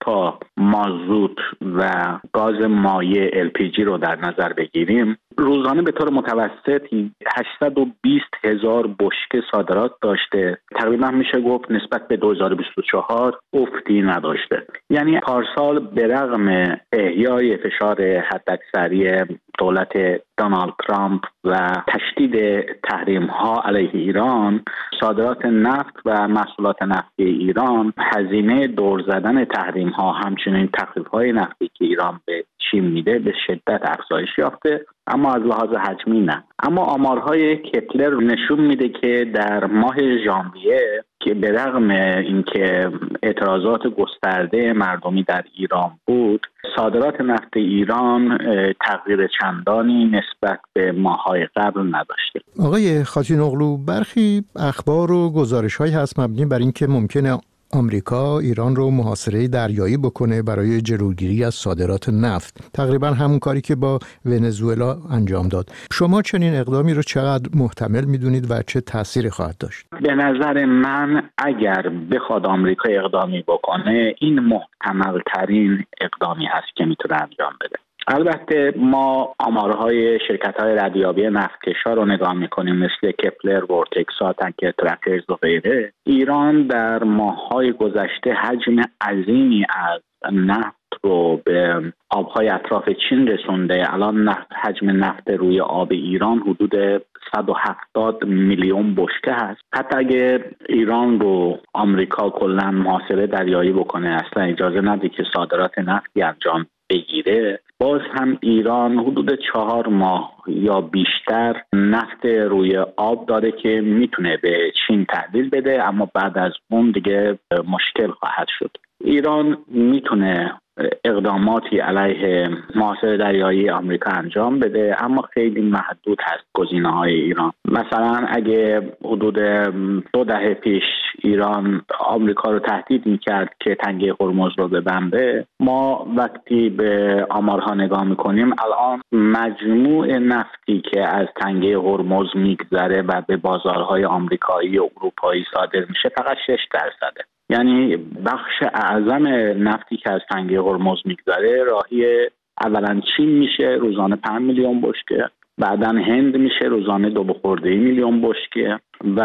تا مازوت و گاز مایع ال پی جی رو در نظر بگیریم، روزانه به طور متوسط هشتصد و بیست هزار بشکه صادرات داشته. تقریبا میشه گفت نسبت به دو هزار و بیست و چهار افتی نداشته. یعنی پارسال به رغم احیای فشار حداکثری دولت دونالد ترامپ و تشدید تحریم ها علیه ایران، صادرات نفت و محصولات نفتی ایران هزینه دور زدن تحریم ها همچنین تخفیف های نفتی که ایران به چین میده به شدت افزایش یافته، اما از لحاظ حجمی نه. اما آمارهای کپلر نشون میده که در ماه ژانویه که به رغم اینکه اعتراضات گسترده مردمی در ایران بود، صادرات نفت ایران تغییر چندانی نسبت به ماه‌های قبل نداشته. آقای خاتین اغلو، برخی اخبار و گزارش‌هایی هست مبنی بر اینکه ممکنه آمریکا ایران رو محاصره دریایی بکنه برای جلوگیری از صادرات نفت، تقریبا همون کاری که با ونزوئلا انجام داد. شما چنین اقدامی رو چقدر محتمل میدونید و چه تأثیری خواهد داشت؟ به نظر من اگر بخواد آمریکا اقدامی بکنه، این محتمل ترین اقدامی هست که میتونه انجام بده. البته ما آمارهای شرکت‌های ردیابی نفتکشا رو نگاه می‌کنیم مثل کپلر، ورتکسا، تانکر ترکرز و غیره. ایران در ماه‌های گذشته حجم عظیمی از نفت رو به آب‌های اطراف چین رسونده. الان نفت حجم نفت روی آب ایران حدود صد و هفتاد میلیون بشکه هست. حتی اگه ایران رو آمریکا کلاً محاصره دریایی بکنه، اصلا اجازه نده که صادرات نفتی انجام بگیره، باز هم ایران حدود چهار ماه یا بیشتر نفت روی آب داره که میتونه به چین تحویل بده، اما بعد از اون دیگه مشکل خواهد شد. ایران میتونه اقداماتی علیه محاصره دریایی آمریکا انجام بده، اما خیلی محدود هست گزینه‌های ایران. مثلا اگه حدود دو دهه پیش ایران آمریکا رو تهدید میکرد که تنگه هرمز رو ببنده، ما وقتی به آمارها نگاه میکنیم الان مجموع نفتی که از تنگه هرمز میگذره و به بازارهای آمریکایی و اروپایی صادر میشه فقط شش درصده. یعنی بخش اعظم نفتی که از تنگه هرمز میگذره راهی اولا چین میشه، روزانه پنج میلیون بشکه، بعدا هند میشه، روزانه دو خورده میلیون بشکه، و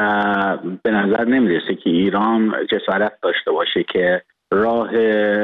به نظر نمیرسه که ایران جسارت داشته باشه که راه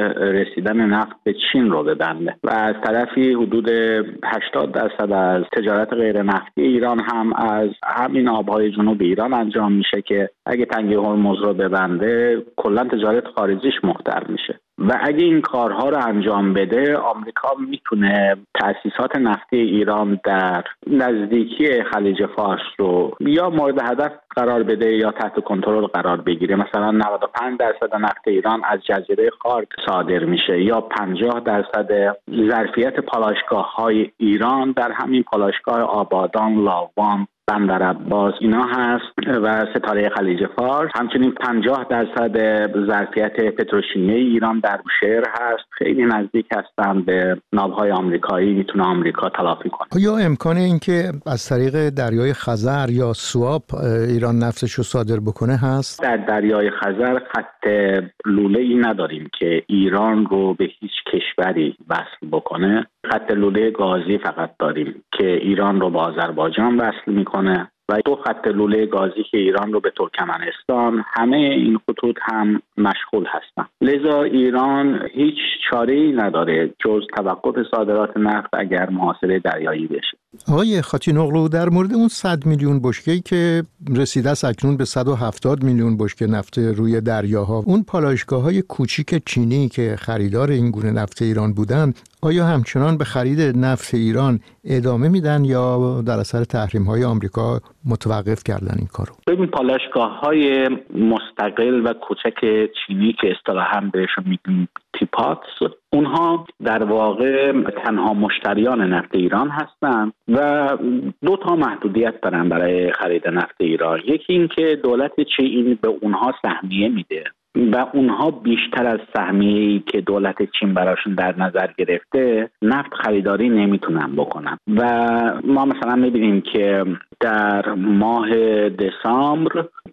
رسیدن نفت به چین رو ببنده. و از طرفی حدود هشتاد درصد از تجارت غیر نفتی ایران هم از همین آبهای جنوب ایران انجام میشه که اگه تنگه هرمز رو ببنده کلا تجارت خارجیش مختل میشه. و اگه این کارها رو انجام بده، آمریکا میتونه تأسیسات نفتی ایران در نزدیکی خلیج فارس رو یا مورد هدف قرار بده یا تحت کنترل قرار بگیره. مثلا نود و پنج درصد نفت ایران از جزیره خارک صادر میشه، یا پنجاه درصد ظرفیت پالایشگاه‌های ایران در همین پالایشگاه آبادان، لاوان، بندر عباس اینا هست و ستاره خلیج فارس. همچنین پنجاه درصد ظرفیت پتروشیمی ایران در بوشهر هست. خیلی نزدیک هستن به ناوهای آمریکایی، میتونه آمریکا تلافی کنه. آیا امکان این که از طریق دریای خزر یا سواب ایران نفتش رو صادر بکنه هست؟ در دریای خزر خط لوله ای نداریم که ایران رو به هیچ کشوری وصل بکنه. خط لوله گازی فقط داریم که ایران رو با آذربایجان وصل میکنه و دو خط لوله گازی که ایران رو به ترکمنستان. همه این خطوط هم مشغول هستن، لذا ایران هیچ چاره‌ای نداره جز توقف صادرات نفت اگر محاصره دریایی بشه. آقای خاتین اغلو، در مورد اون صد میلیون بشکه‌ای که رسیده است اکنون به صد و هفتاد میلیون بشکه نفت روی دریاها، اون پالایشگاه‌های کوچیک چینی که خریدار این گونه نفت ایران بودن، آیا همچنان به خرید نفت ایران ادامه میدن یا در اثر تحریم‌های آمریکا متوقف کردن این کارو؟ ببین، پالایشگاه‌های مستقل و کوچک چینی که اصطلاحاً بهشون میگیم تیپاتس، اونها در واقع تنها مشتریان نفت ایران هستند و دو تا محدودیت دارن برای خرید نفت ایران. یکی این که دولت چین به اونها سهمیه میده و اونها بیشتر از سهمیه‌ای که دولت چین براشون در نظر گرفته نفت خریداری نمیتونن بکنن. و ما مثلا میبینیم که در ماه دسامبر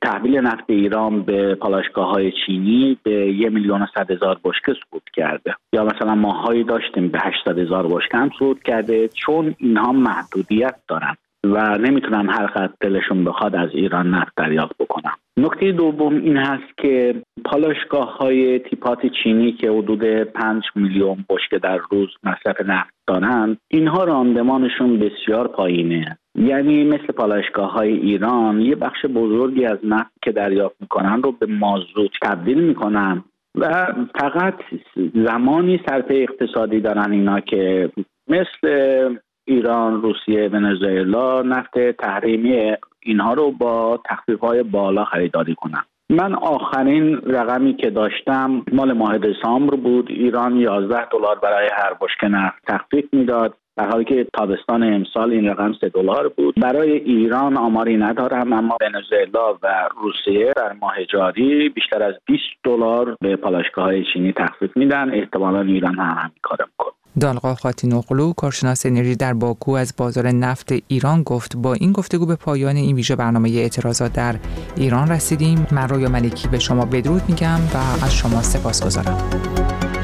تحویل نفت ایران به پالایشگاه‌های چینی به یک میلیون و صد هزار بشکه صعود کرده، یا مثلا ماهایی داشتیم به هشتصد هزار بشکه هم صعود کرده، چون اینها محدودیت دارن و نمیتونن هر قدر دلشون بخواد از ایران نفت دریافت بکنن. نکته دوم این هست که پالایشگاه‌های تیپات چینی که حدود پنج میلیون بشکه در روز مصرف نفت دارن، اینها راندمانشون بسیار پایینه. یعنی مثل پالایشگاه‌های ایران یه بخش بزرگی از نفت که دریافت میکنن رو به مازوت تبدیل میکنن و فقط زمانی صرفه اقتصادی دارن اینا که مثل ایران، روسیه، ونزوئلا نفت تحریمی اینها رو با تخفیف‌های بالا خریداری کنن. من آخرین رقمی که داشتم مال ماه دسامبر بود. ایران یازده دلار برای هر بشکه نفت تخفیف میداد، در حالی که تابستان امسال این رقم سه دلار بود. برای ایران آماری ندارم، اما ونزوئلا و روسیه در ماه جاری بیشتر از بیست دلار به پالایشگاه‌های چینی تخفیف میدن. احتمالاً ایران هم همین کارو میکنه. دالقا خاتینوغلو، کارشناس انرژی در باکو از بازار نفت ایران گفت. با این گفتگو به پایان این ویژه برنامه اعتراضات در ایران رسیدیم. من رویا ملکی به شما بدرود میگم و از شما سپاسگزارم.